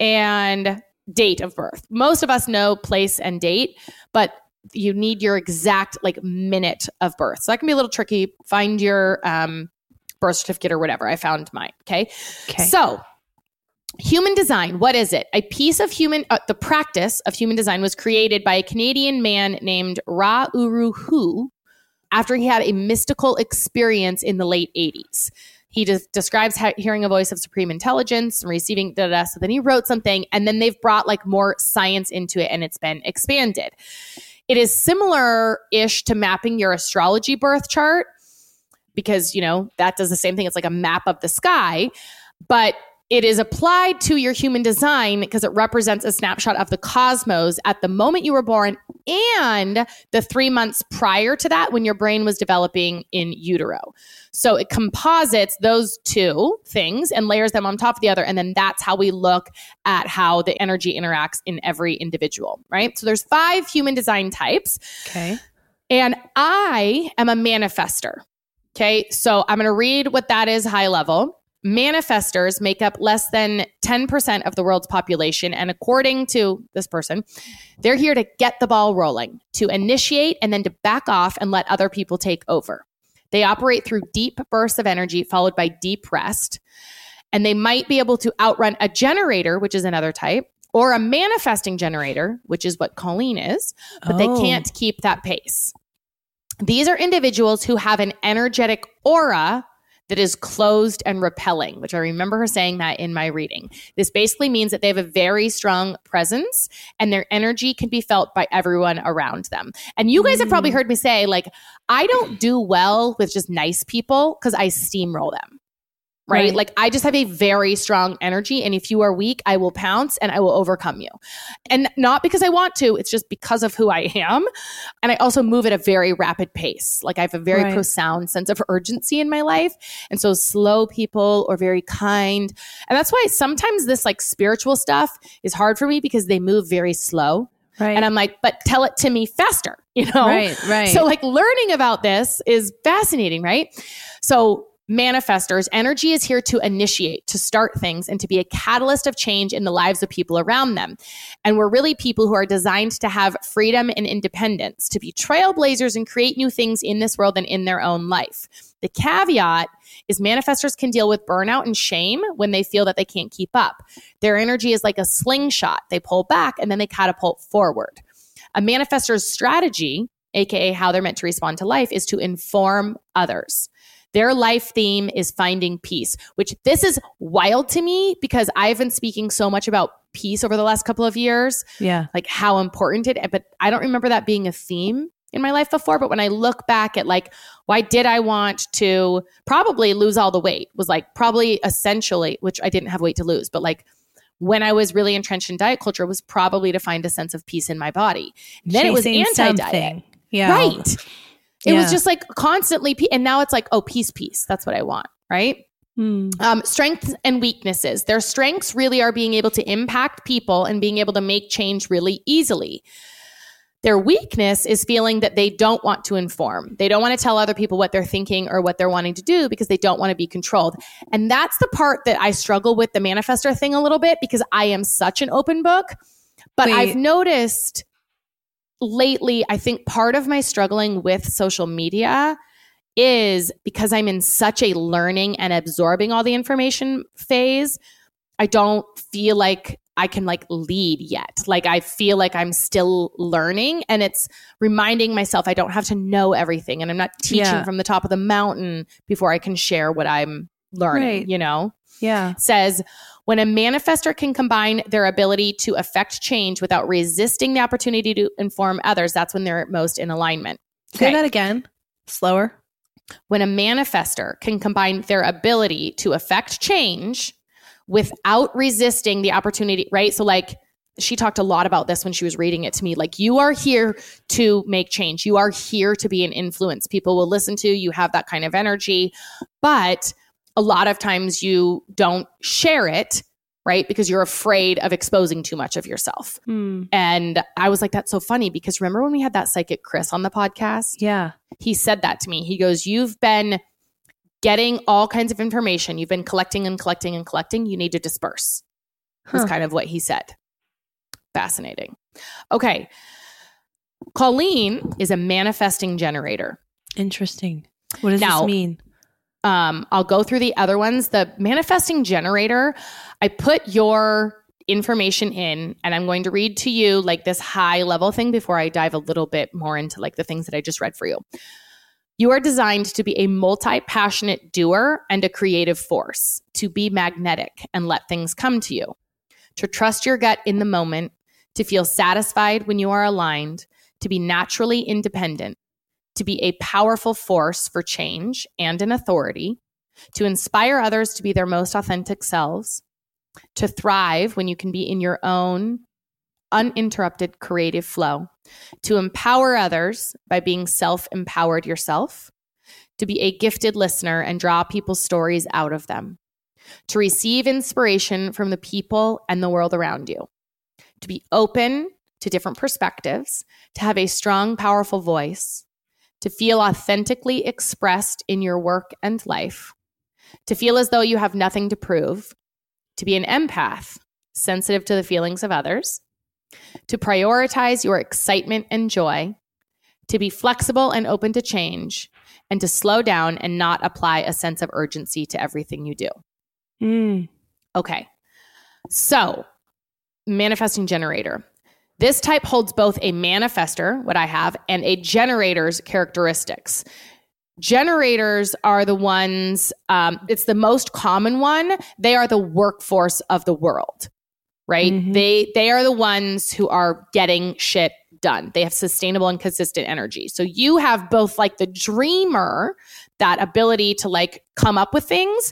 and date of birth. Most of us know place and date, but you need your exact like minute of birth. So that can be a little tricky. Find your um, birth certificate or whatever. I found mine. Okay. Okay. So human design, what is it? A piece of human, uh, the practice of human design was created by a Canadian man named Ra Uru Hu after he had a mystical experience in the late eighties. He just describes ha- hearing a voice of supreme intelligence and receiving da da. So then he wrote something, and then they've brought like more science into it, and it's been expanded. It is similar-ish to mapping your astrology birth chart because, you know, that does the same thing. It's like a map of the sky, but it is applied to your human design because it represents a snapshot of the cosmos at the moment you were born and the three months prior to that when your brain was developing in utero. So it composites those two things and layers them on top of the other. And then that's how we look at how the energy interacts in every individual, right? So there's five human design types. Okay. And I am a manifester. Okay. So I'm going to read what that is high level. Manifestors make up less than ten percent of the world's population. And according to this person, they're here to get the ball rolling, to initiate and then to back off and let other people take over. They operate through deep bursts of energy followed by deep rest. And they might be able to outrun a generator, which is another type, or a manifesting generator, which is what Colleen is, but oh. they can't keep that pace. These are individuals who have an energetic aura that is closed and repelling, which I remember her saying that in my reading. This basically means that they have a very strong presence and their energy can be felt by everyone around them. And you guys mm. have probably heard me say, like, I don't do well with just nice people because I steamroll them. right? Right. Like I just have a very strong energy. And if you are weak, I will pounce and I will overcome you. And not because I want to, it's just because of who I am. And I also move at a very rapid pace. Like I have a very Right. profound sense of urgency in my life. And so slow people or very kind. And that's why sometimes this like spiritual stuff is hard for me because they move very slow. Right. And I'm like, but tell it to me faster, you know? Right, right. So like learning about this is fascinating, right? So manifestors, energy is here to initiate, to start things, and to be a catalyst of change in the lives of people around them. And we're really people who are designed to have freedom and independence, to be trailblazers and create new things in this world and in their own life. The caveat is manifestors can deal with burnout and shame when they feel that they can't keep up. Their energy is like a slingshot. They pull back and then they catapult forward. A manifestor's strategy, aka how they're meant to respond to life, is to inform others. Their life theme is finding peace, which this is wild to me because I've been speaking so much about peace over the last couple of years, Yeah. like how important it, but I don't remember that being a theme in my life before. But when I look back at like, why did I want to probably lose all the weight was like probably essentially, which I didn't have weight to lose, but like when I was really entrenched in diet culture was probably to find a sense of peace in my body. And then it was Chasing anti-diet. something. Yeah. Right. It Yeah. was just like constantly, pe- and now it's like, oh, peace, peace. That's what I want, right? Hmm. Um, strengths and weaknesses. Their strengths really are being able to impact people and being able to make change really easily. Their weakness is feeling that they don't want to inform. They don't want to tell other people what they're thinking or what they're wanting to do because they don't want to be controlled. And that's the part that I struggle with the manifestor thing a little bit because I am such an open book. But Wait. I've noticed lately, I think part of my struggling with social media is because I'm in such a learning and absorbing all the information phase. I don't feel like I can like lead yet. Like I feel like I'm still learning and it's reminding myself I don't have to know everything and I'm not teaching Yeah. from the top of the mountain before I can share what I'm learning, Right. you know? Yeah. Says, when a manifestor can combine their ability to affect change without resisting the opportunity to inform others, that's when they're most in alignment. Say Okay. that again. Slower. When a manifestor can combine their ability to affect change without resisting the opportunity, right? So like she talked a lot about this when she was reading it to me. Like you are here to make change. You are here to be an influence. People will listen to you. You have that kind of energy, but a lot of times you don't share it, right? Because you're afraid of exposing too much of yourself. Hmm. And I was like, that's so funny because remember when we had that psychic Chris on the podcast? Yeah. He said that to me. He goes, you've been getting all kinds of information. You've been collecting and collecting and collecting. You need to disperse. Was Huh. kind of what he said. Fascinating. Okay. Colleen is a manifesting generator. Interesting. What does Now- this mean? Um, I'll go through the other ones. The manifesting generator, I put your information in and I'm going to read to you like this high level thing before I dive a little bit more into like the things that I just read for you. You are designed to be a multi-passionate doer and a creative force, to be magnetic and let things come to you, to trust your gut in the moment, to feel satisfied when you are aligned, to be naturally independent, to be a powerful force for change and an authority, to inspire others to be their most authentic selves, to thrive when you can be in your own uninterrupted creative flow, to empower others by being self-empowered yourself, to be a gifted listener and draw people's stories out of them, to receive inspiration from the people and the world around you, to be open to different perspectives, to have a strong, powerful voice, to feel authentically expressed in your work and life, to feel as though you have nothing to prove, to be an empath, sensitive to the feelings of others, to prioritize your excitement and joy, to be flexible and open to change, and to slow down and not apply a sense of urgency to everything you do. Mm. Okay. So, manifesting generator. This type holds both a manifestor, what I have, and a generator's characteristics. Generators are the ones, um, it's the most common one. They are the workforce of the world, right? Mhm. They they are the ones who are getting shit done. They have sustainable and consistent energy. So you have both like the dreamer, that ability to like come up with things,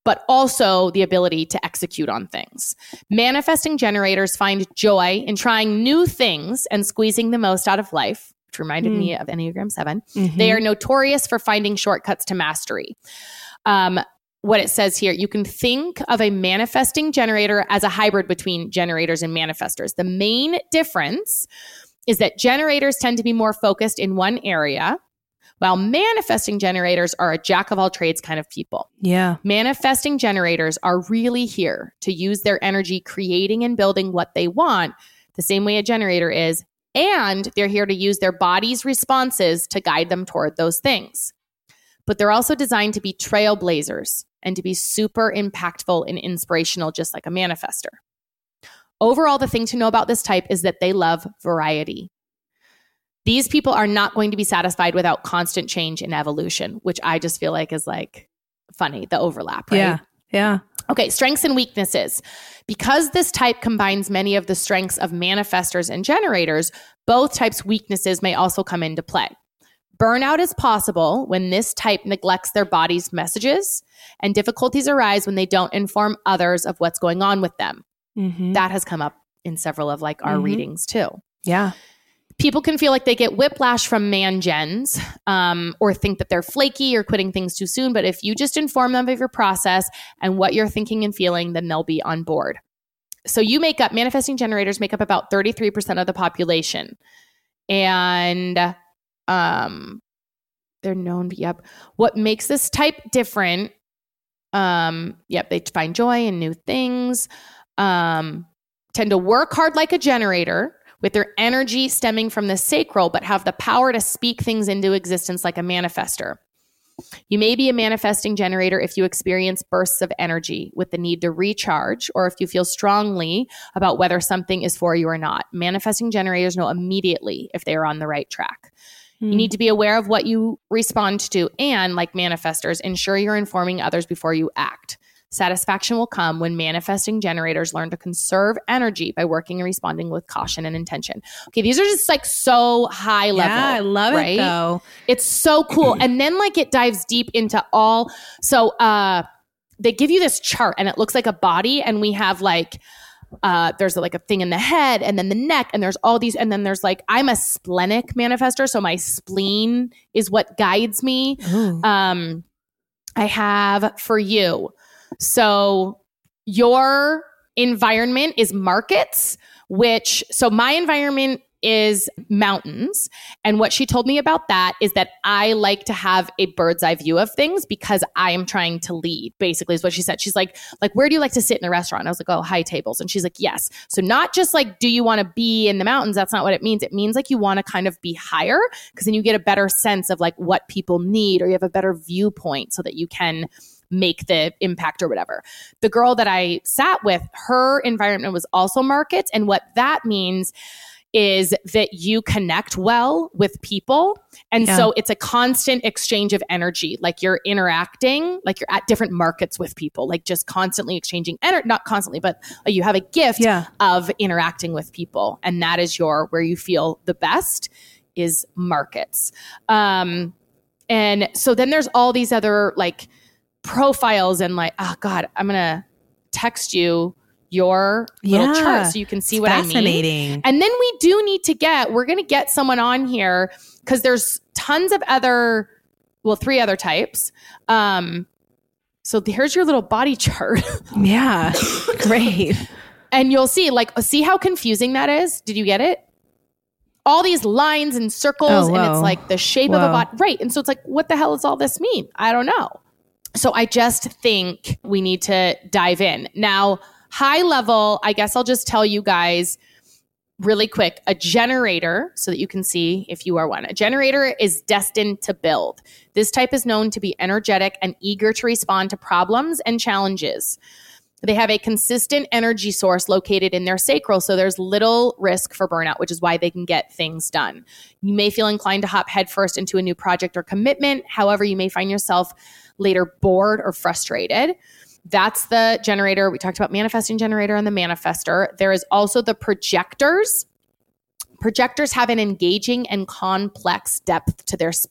but also the ability to execute on things. Manifesting generators find joy in trying new things and squeezing the most out of life, which reminded mm. me of Enneagram seven. Mm-hmm. They are notorious for finding shortcuts to mastery. Um, what it says here, you can think of a manifesting generator as a hybrid between generators and manifestors. The main difference is that generators tend to be more focused in one area, while manifesting generators are a jack of all trades kind of people. Yeah. Manifesting generators are really here to use their energy creating and building what they want the same way a generator is, and they're here to use their body's responses to guide them toward those things. But they're also designed to be trailblazers and to be super impactful and inspirational, just like a manifestor. Overall, the thing to know about this type is that they love variety. These people are not going to be satisfied without constant change and evolution, which I just feel like is like funny, the overlap, right? Yeah. Yeah. Okay, strengths and weaknesses. Because this type combines many of the strengths of manifestors and generators, both types' weaknesses may also come into play. Burnout is possible when this type neglects their body's messages, and difficulties arise when they don't inform others of what's going on with them. Mm-hmm. That has come up in several of like our mm-hmm. readings too. Yeah. People can feel like they get whiplash from man-gens um, or think that they're flaky or quitting things too soon. But if you just inform them of your process and what you're thinking and feeling, then they'll be on board. So you make up, manifesting generators make up about thirty-three percent of the population. And um, they're known, yep. What makes this type different, um, yep, they find joy in new things, um, tend to work hard like a generator, with their energy stemming from the sacral, but have the power to speak things into existence like a manifestor. You may be a manifesting generator if you experience bursts of energy with the need to recharge, or if you feel strongly about whether something is for you or not. Manifesting generators know immediately if they are on the right track. Mm. You need to be aware of what you respond to, and like manifestors, ensure you're informing others before you act. Satisfaction will come when manifesting generators learn to conserve energy by working and responding with caution and intention. Okay, these are just like so high level. Yeah, I love right? it though. It's so cool. And then like it dives deep into all, so uh, they give you this chart and it looks like a body, and we have like, uh, there's like a thing in the head and then the neck, and there's all these, and then there's like, I'm a splenic manifestor, so my spleen is what guides me. Um, I have for you. So your environment is markets, which, so my environment is mountains. And what she told me about that is that I like to have a bird's eye view of things because I am trying to lead, basically is what she said. She's like, like, where do you like to sit in a restaurant? I was like, oh, high tables. And she's like, yes. So not just like, do you want to be in the mountains? That's not what it means. It means like you want to kind of be higher, because then you get a better sense of like what people need, or you have a better viewpoint so that you can make the impact or whatever. The girl that I sat with, her environment was also markets. And what that means is that you connect well with people. And yeah. so it's a constant exchange of energy. Like you're interacting, like you're at different markets with people, like just constantly exchanging energy, not constantly, but you have a gift yeah. of interacting with people. And that is your, where you feel the best is markets. Um, and so then there's all these other like profiles, and like, oh God, I'm going to text you your little yeah, chart so you can see what I mean. Fascinating. And then we do need to get, we're going to get someone on here because there's tons of other, well, three other types. Um, so here's your little body chart. Yeah. Great. And you'll see, like, see how confusing that is? Did you get it? All these lines and circles, oh, and it's like the shape whoa. of a body. Right. And so it's like, what the hell does all this mean? I don't know. So I just think we need to dive in. Now, high level, I guess I'll just tell you guys really quick, a generator, so that you can see if you are one. A generator is destined to build. This type is known to be energetic and eager to respond to problems and challenges. They have a consistent energy source located in their sacral, so there's little risk for burnout, which is why they can get things done. You may feel inclined to hop headfirst into a new project or commitment. However, you may find yourself later bored or frustrated. That's the generator. We talked about manifesting generator and the manifestor. There is also the projectors. Projectors have an engaging and complex depth to their spirit.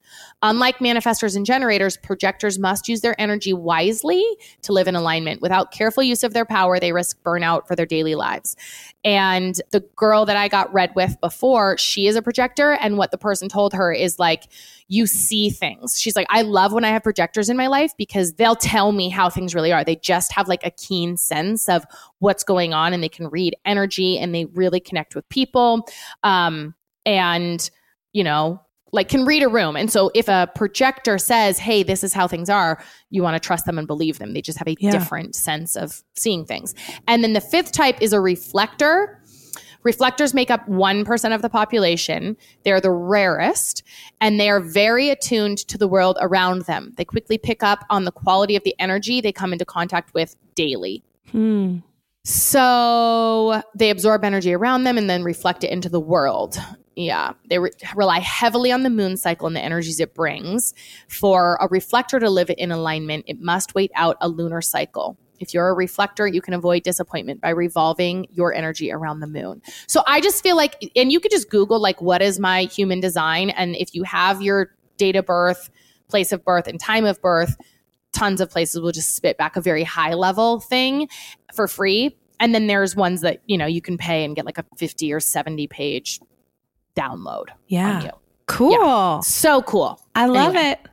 Unlike manifestors and generators, projectors must use their energy wisely to live in alignment. Without careful use of their power, they risk burnout for their daily lives. And the girl that I got read with before, she is a projector. And what the person told her is like, you see things. She's like, I love when I have projectors in my life because they'll tell me how things really are. They just have like a keen sense of what's going on, and they can read energy, and they really connect with people. Um, and, you know, like can read a room. And so if a projector says, hey, this is how things are, you want to trust them and believe them. They just have a yeah. different sense of seeing things. And then the fifth type is a reflector. Reflectors make up one percent of the population. They're the rarest, and they are very attuned to the world around them. They quickly pick up on the quality of the energy they come into contact with daily. Hmm. So they absorb energy around them and then reflect it into the world. Yeah, they re- rely heavily on the moon cycle and the energies it brings. For a reflector to live in alignment, it must wait out a lunar cycle. If you're a reflector, you can avoid disappointment by revolving your energy around the moon. So I just feel like, and you could just Google like, what is my human design? And if you have your date of birth, place of birth, and time of birth, tons of places will just spit back a very high level thing for free. And then there's ones that, you know, you can pay and get like a fifty or seventy page download. Yeah. On you. Cool. Yeah. So cool. I love Anyway. it.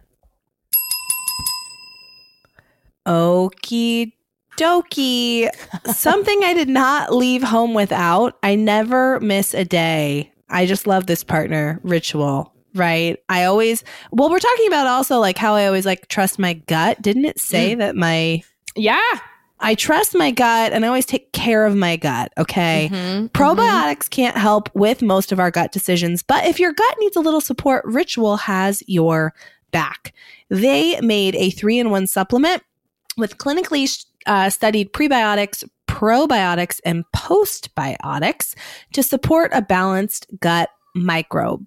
Okie dokie. Something I did not leave home without. I never miss a day. I just love this partner, Ritual, right? I always, well, we're talking about also like how I always like trust my gut. Didn't it say mm. that my, yeah, I trust my gut and I always take care of my gut. Okay. Mm-hmm, Probiotics mm-hmm. can't help with most of our gut decisions, but if your gut needs a little support, Ritual has your back. They made a three-in-one supplement with clinically uh, studied prebiotics, probiotics, and postbiotics to support a balanced gut microbe.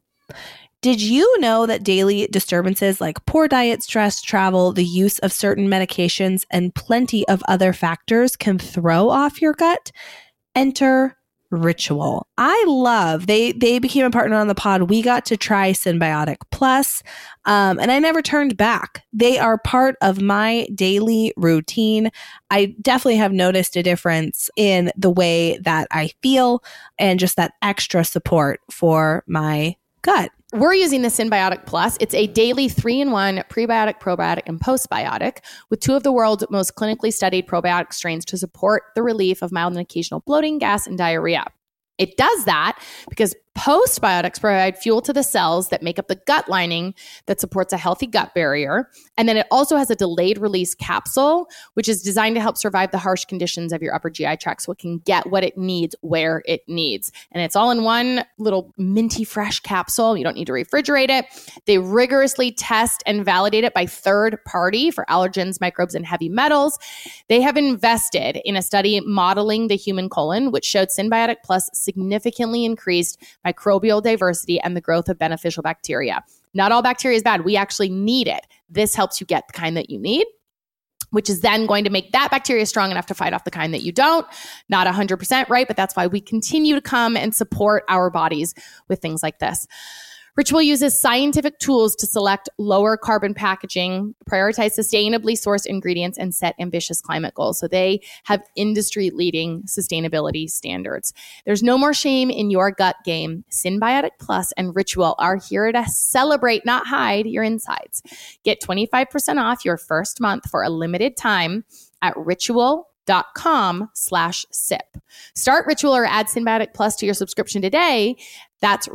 Did you know that daily disturbances like poor diet, stress, travel, the use of certain medications, and plenty of other factors can throw off your gut? Enter Ritual. I love, they they became a partner on the pod. We got to try Synbiotic Plus, um, and I never turned back. They are part of my daily routine. I definitely have noticed a difference in the way that I feel and just that extra support for my gut. We're using the Synbiotic Plus. It's a daily three-in-one prebiotic, probiotic, and postbiotic with two of the world's most clinically studied probiotic strains to support the relief of mild and occasional bloating, gas, and diarrhea. It does that because postbiotics provide fuel to the cells that make up the gut lining that supports a healthy gut barrier. And then it also has a delayed release capsule, which is designed to help survive the harsh conditions of your upper G I tract so it can get what it needs where it needs. And it's all in one little minty fresh capsule. You don't need to refrigerate it. They rigorously test and validate it by third party for allergens, microbes, and heavy metals. They have invested in a study modeling the human colon, which showed Synbiotic Plus significantly increased microbial diversity and the growth of beneficial bacteria. Not all bacteria is bad. We actually need it. This helps you get the kind that you need, which is then going to make that bacteria strong enough to fight off the kind that you don't. Not one hundred percent right, but that's why we continue to come and support our bodies with things like this. Ritual uses scientific tools to select lower carbon packaging, prioritize sustainably sourced ingredients, and set ambitious climate goals. So they have industry-leading sustainability standards. There's no more shame in your gut game. Synbiotic Plus and Ritual are here to celebrate, not hide your insides. Get twenty-five percent off your first month for a limited time at ritual dot com slash sip. Start Ritual or add Synbiotic Plus to your subscription today. That's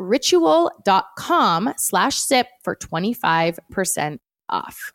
ritual.com slash sip for twenty-five percent off.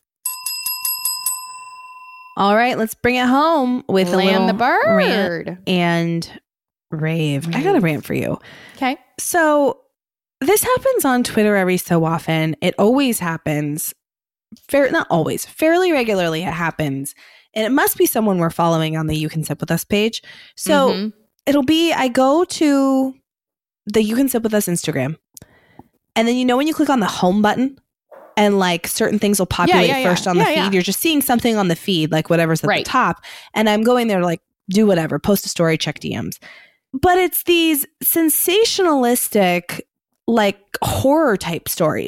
All right, let's bring it home with Land a little the bird. rant and rave. I got a rant for you. Okay. So this happens on Twitter every so often. It always happens. Fair, not always. Fairly regularly it happens. And it must be someone we're following on the You Can Sip With Us page. So mm-hmm. it'll be, I go to the You Can Sip With Us Instagram. And then, you know, when you click on the home button and like certain things will populate yeah, yeah, first yeah. on the yeah, feed, yeah. you're just seeing something on the feed, like whatever's at right. the top. And I'm going there to like do whatever, post a story, check D Ms. But it's these sensationalistic, like horror type stories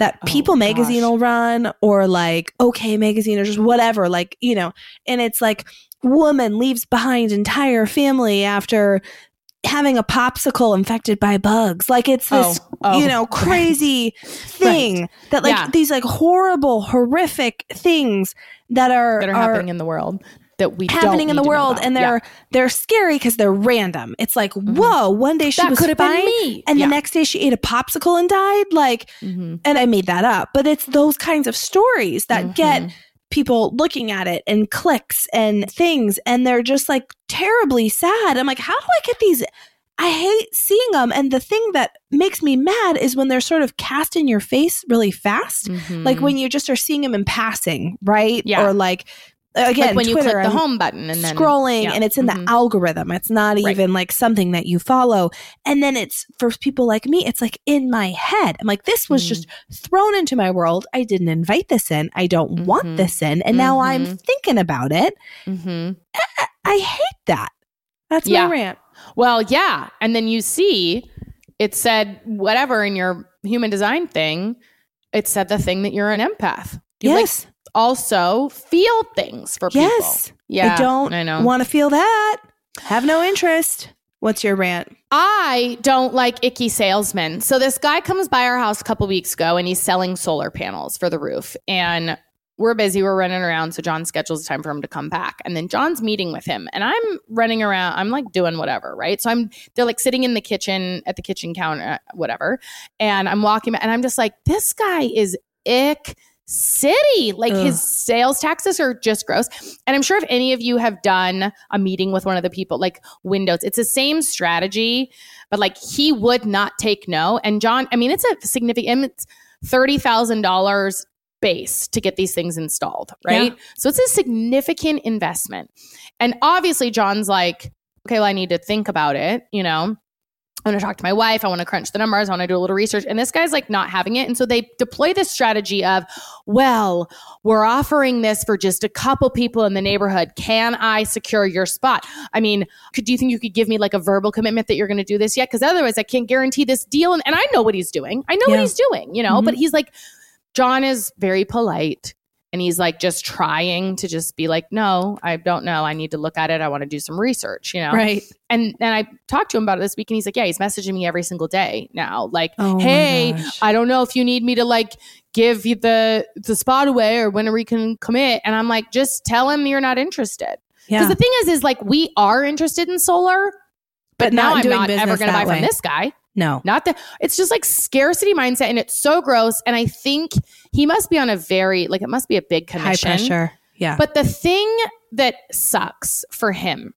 that People oh, magazine gosh. will run, or like OK magazine, or just whatever, like, you know, and it's like woman leaves behind entire family after having a popsicle infected by bugs. Like it's this, oh, oh, you know, crazy right. thing right. that like yeah. these like horrible, horrific things that are, that are, are happening in the world that we happening don't in the need to know world. about. And they're, yeah. they're scary because they're random. It's like, mm-hmm. whoa, one day she that was could have fine. been me. And yeah. the next day she ate a popsicle and died. Like, mm-hmm. and I made that up, but it's those kinds of stories that mm-hmm. get people looking at it and clicks and things. And they're just like terribly sad. I'm like, how do I get these? I hate seeing them. And the thing that makes me mad is when they're sort of cast in your face really fast. Mm-hmm. Like when you just are seeing them in passing, right? Yeah. Or like, again, like when Twitter, you click the I'm home button and then scrolling yeah. and it's in mm-hmm. the algorithm. It's not Right. even like something that you follow. And then it's for people like me, it's like in my head. I'm like, this was mm. just thrown into my world. I didn't invite this in. I don't mm-hmm. want this in. And mm-hmm. now I'm thinking about it. Mm-hmm. I, I hate that. That's yeah. my rant. Well, yeah. And then you see it said whatever in your human design thing, it said the thing that you're an empath. You yes. like also feel things for people. Yes. Yeah. I don't I know. want to feel that. Have no interest. What's your rant? I don't like icky salesmen. So this guy comes by our house a couple weeks ago and he's selling solar panels for the roof. And we're busy. We're running around. So John schedules time for him to come back. And then John's meeting with him. And I'm running around. I'm like doing whatever, right? So I'm, they're like sitting in the kitchen at the kitchen counter, whatever. And I'm walking and I'm just like, this guy is ick city. Like Ugh. His sales taxes are just gross. And I'm sure if any of you have done a meeting with one of the people, like Windows, it's the same strategy, but like he would not take no. And John, I mean, it's a significant, it's thirty thousand dollars base to get these things installed, right? Yeah. So it's a significant investment. And obviously John's like, okay, well, I need to think about it, you know? I want to talk to my wife. I want to crunch the numbers. I want to do a little research. And this guy's like not having it. And so they deploy this strategy of, well, we're offering this for just a couple people in the neighborhood. Can I secure your spot? I mean, could do you think you could give me like a verbal commitment that you're going to do this yet? Because otherwise I can't guarantee this deal. And, and I know what he's doing. I know yeah. what he's doing, you know, mm-hmm. but he's like, John is very polite. And he's like just trying to just be like, no, I don't know. I need to look at it. I want to do some research, you know? Right. And then I talked to him about it this week and he's like, yeah, he's messaging me every single day now. Like, oh hey, I don't know if you need me to like give you the, the spot away or when we can commit. And I'm like, just tell him you're not interested. Because yeah. the thing is, is like, we are interested in solar, but, but now I'm not ever going to buy way. from this guy. No, not that it's just like scarcity mindset and it's so gross. And I think he must be on a very, like, it must be a big commission. High pressure. Yeah. But the thing that sucks for him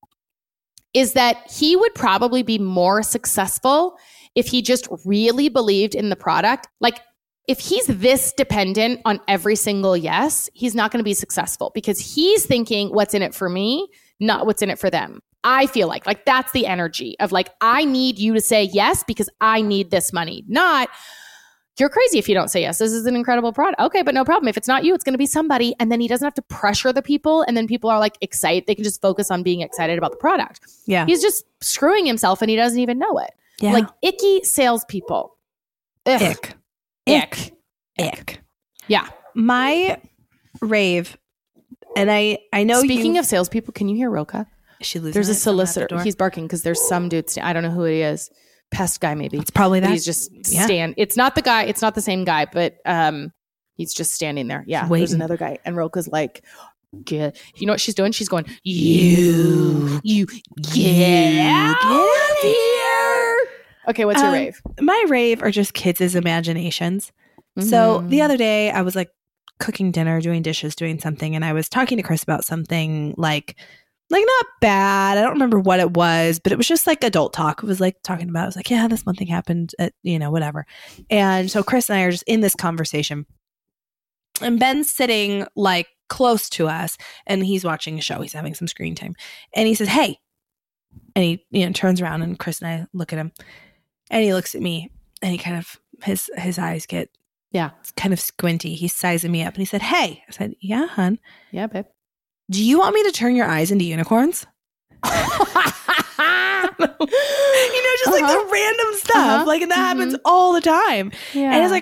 is that he would probably be more successful if he just really believed in the product. Like if he's this dependent on every single yes, he's not going to be successful because he's thinking what's in it for me, not what's in it for them. I feel like, like that's the energy of like, I need you to say yes because I need this money. Not, you're crazy if you don't say yes. This is an incredible product. Okay, but no problem. If it's not you, it's going to be somebody. And then he doesn't have to pressure the people. And then people are like excited. They can just focus on being excited about the product. Yeah. He's just screwing himself and he doesn't even know it. Yeah. Like icky salespeople. Ugh. Ick. Ick. Ick. Ick. Yeah. My rave, and I, I know Speaking you, of salespeople, can you hear Roka? She there's a solicitor. He's barking because there's some dude. St- I don't know who he is. Pest guy, maybe. It's probably that. But he's just yeah. stand. It's not the guy. It's not the same guy, but um, he's just standing there. Yeah, Waiting. There's another guy, and Roka's like, get. You know what she's doing? She's going, you, you, get out of here. Okay, what's your um, rave? My rave are just kids' imaginations. Mm-hmm. So the other day, I was like cooking dinner, doing dishes, doing something, and I was talking to Chris about something like. Like not bad. I don't remember what it was, but it was just like adult talk. It was like talking about, I was like, yeah, this one thing happened at, you know, whatever. And so Chris and I are just in this conversation and Ben's sitting like close to us and he's watching a show. He's having some screen time and he says, hey, and he, you know, turns around and Chris and I look at him and he looks at me and he kind of, his, his eyes get yeah, kind of squinty. He's sizing me up and he said, hey, I said, yeah, hun. Yeah, babe. Do you want me to turn your eyes into unicorns? you know, just uh-huh. like the random stuff. Uh-huh. Like, and that mm-hmm. happens all the time. Yeah. And it's like,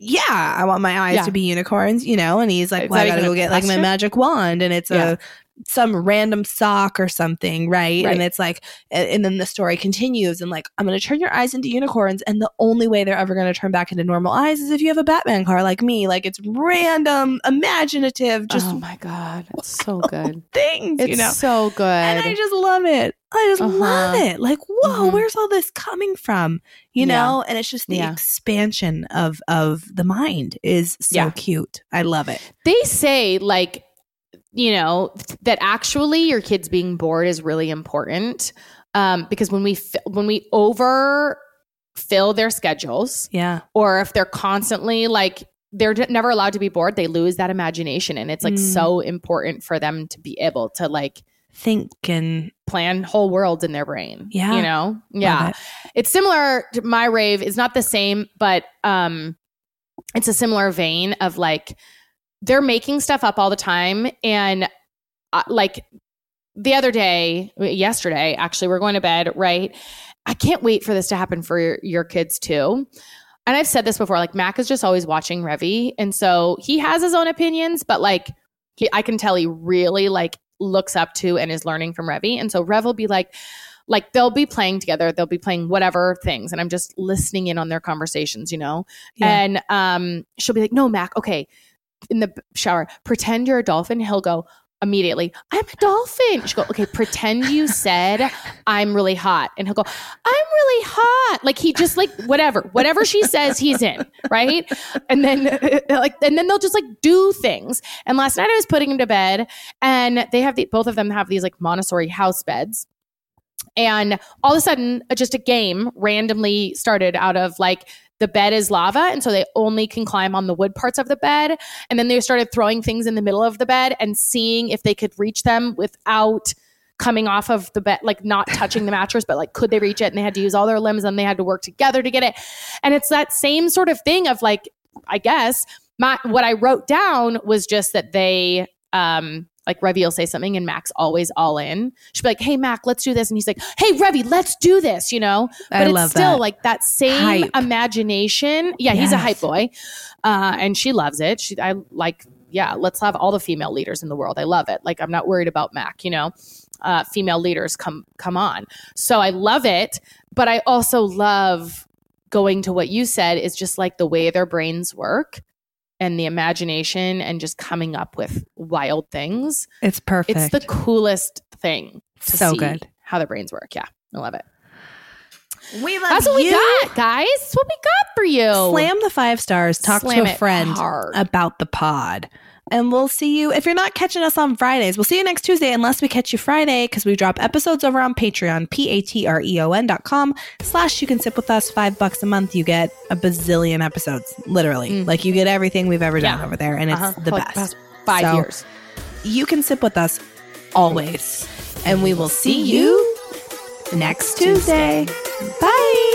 yeah, I want my eyes Yeah. to be unicorns, you know? And he's like, Is well, I that gotta even go a get like my question? magic wand. And it's Yeah. a some random sock or something, right? Right. And it's like, and, and then the story continues and like, I'm going to turn your eyes into unicorns. And the only way they're ever going to turn back into normal eyes is if you have a Batman car like me. Like it's random, imaginative, just oh my God. It's so good. things, It's you know? so good. And I just love it. I just Uh-huh. love it. Like, whoa, Mhm. where's all this coming from? You Yeah. know? And it's just the Yeah. expansion of of the mind is so Yeah. cute. I love it. They say like, you know, th- that actually your kids being bored is really important. Um, because when we, fi- when we over fill their schedules, Yeah. or if they're constantly like, they're d- never allowed to be bored, they lose that imagination. And it's like Mm. so important for them to be able to like Think and plan whole worlds in their brain. Yeah. You know? Yeah. it. It's similar to my rave. It's not the same, but um, it's a similar vein of like, they're making stuff up all the time. And uh, like the other day, yesterday, actually, we're going to bed, right? I can't wait for this to happen for your, your kids too. And I've said this before, like Mac is just always watching Revy. And so he has his own opinions, but like he, I can tell he really like looks up to and is learning from Revy. And so Rev will be like, like they'll be playing together. They'll be playing whatever things. And I'm just listening in on their conversations, you know? Yeah. And um, she'll be like, no, Mac, okay. In the shower, pretend you're a dolphin. He'll go immediately, I'm a dolphin. She'll go, okay, pretend you said I'm really hot. And he'll go, I'm really hot. Like he just like, whatever, whatever she says, he's in, right? And then uh, like, and then they'll just like do things. And last night I was putting him to bed and they have the, both of them have these like Montessori house beds. And all of a sudden, uh, just a game randomly started out of like, the bed is lava. And so they only can climb on the wood parts of the bed. And then they started throwing things in the middle of the bed and seeing if they could reach them without coming off of the bed, like not touching the mattress, but like, could they reach it? And they had to use all their limbs and they had to work together to get it. And it's that same sort of thing of like, I guess my, what I wrote down was just that they, um, like Revy will say something and Mac's always all in. She'll be like, hey, Mac, let's do this. And he's like, hey, Revy, let's do this, you know? But I it's love still that. like that same Hype. imagination. Yeah, he's a Yes. hype boy. Uh, and she loves it. She, I like, yeah, let's have all the female leaders in the world. I love it. Like, I'm not worried about Mac, you know? Uh, female leaders come come on. So I love it. But I also love going to what you said is just like the way their brains work. And the imagination and just coming up with wild things. It's perfect. It's the coolest thing to So see good. how their brains work. Yeah, I love it. We love That's what you. we got, guys. That's what we got for you. Slam the five stars. Talk Slam to a it friend hard. about the pod. And we'll see you. If you're not catching us on Fridays, we'll see you next Tuesday unless we catch you Friday because we drop episodes over on Patreon, P-A-T-R-E-O-N dot com slash you can sip with us. Five bucks a month. You get a bazillion episodes, literally. Mm. Like you get everything we've ever done Yeah. over there. And it's Uh-huh. the For like best. past Five So, years. You can sip with us always. And we will see you next Tuesday. Bye.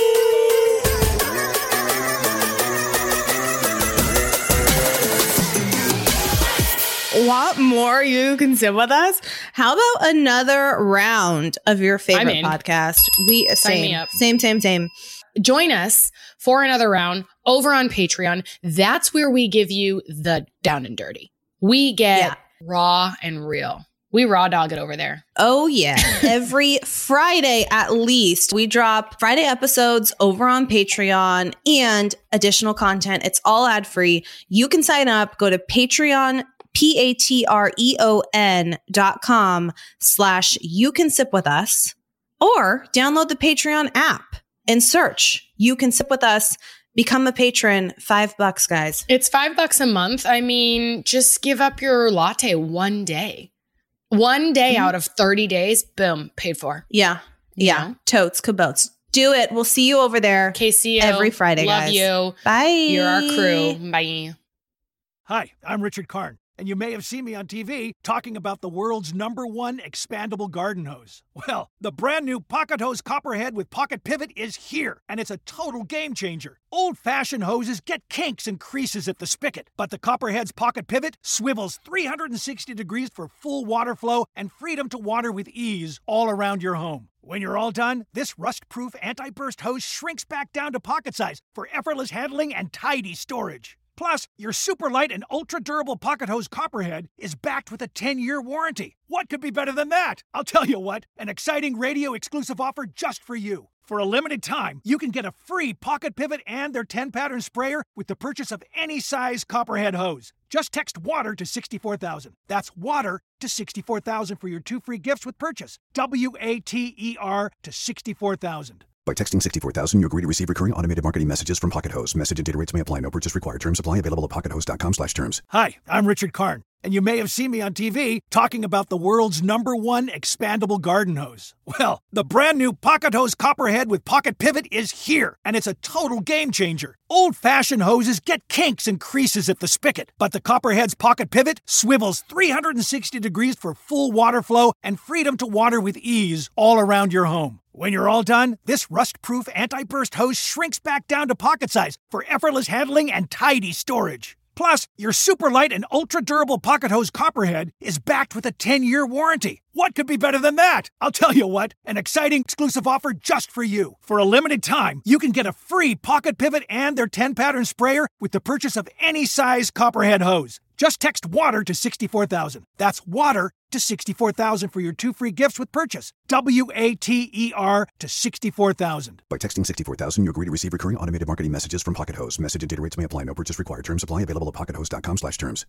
Want more? You can sit with us. How about another round of your favorite in. podcast? We Sign me same, up. same, same, same. Join us for another round over on Patreon. That's where we give you the down and dirty. We get Yeah. raw and real. We raw dog it over there. Oh, yeah. Every Friday, at least, we drop Friday episodes over on Patreon and additional content. It's all ad free. You can sign up. Go to Patreon, P A T R E O N dot com slash you can sip with us, or download the Patreon app and search You Can Sip With Us. Become a patron. Five bucks, guys. It's five bucks a month. I mean, just give up your latte one day. One day Mm-hmm. out of thirty days, boom, paid for. Yeah. You Yeah. know? Totes, cabotes. Do it. We'll see you over there. K C O. Every Friday, Love guys. you. Bye. You're our crew. Bye. Hi, I'm Richard Karn. and you may have seen me on T V talking about the world's number one expandable garden hose. Well, the brand new Pocket Hose Copperhead with Pocket Pivot is here, and it's a total game changer. Old-fashioned hoses get kinks and creases at the spigot, but the Copperhead's Pocket Pivot swivels three hundred sixty degrees for full water flow and freedom to water with ease all around your home. When you're all done, this rust-proof anti-burst hose shrinks back down to pocket size for effortless handling and tidy storage. Plus, your super light and ultra-durable Pocket Hose Copperhead is backed with a ten-year warranty. What could be better than that? I'll tell you what, an exciting radio-exclusive offer just for you. For a limited time, you can get a free Pocket Pivot and their ten-pattern sprayer with the purchase of any size Copperhead hose. Just text WATER to sixty-four thousand. That's WATER to sixty-four thousand for your two free gifts with purchase. W A T E R to sixty-four thousand. By texting sixty-four thousand, you agree to receive recurring automated marketing messages from Pocket Hose. Message and data rates may apply. No purchase required. Terms apply. Available at pockethose.com slash terms. Hi, I'm Richard Karn, and you may have seen me on T V talking about the world's number one expandable garden hose. Well, the brand new Pocket Hose Copperhead with Pocket Pivot is here, and it's a total game changer. Old-fashioned hoses get kinks and creases at the spigot, but the Copperhead's Pocket Pivot swivels three hundred sixty degrees for full water flow and freedom to water with ease all around your home. When you're all done, this rust-proof anti-burst hose shrinks back down to pocket size for effortless handling and tidy storage. Plus, your super light and ultra-durable Pocket Hose Copperhead is backed with a ten-year warranty. What could be better than that? I'll tell you what, an exciting exclusive offer just for you. For a limited time, you can get a free Pocket Pivot and their ten-pattern sprayer with the purchase of any size Copperhead hose. Just text WATER to sixty-four thousand. That's WATER to sixty-four thousand for your two free gifts with purchase. W A T E R to sixty-four thousand. By texting sixty-four thousand, you agree to receive recurring automated marketing messages from Pocket Hose. Message and data rates may apply. No purchase required. Terms apply. Available at pockethose.com slash terms.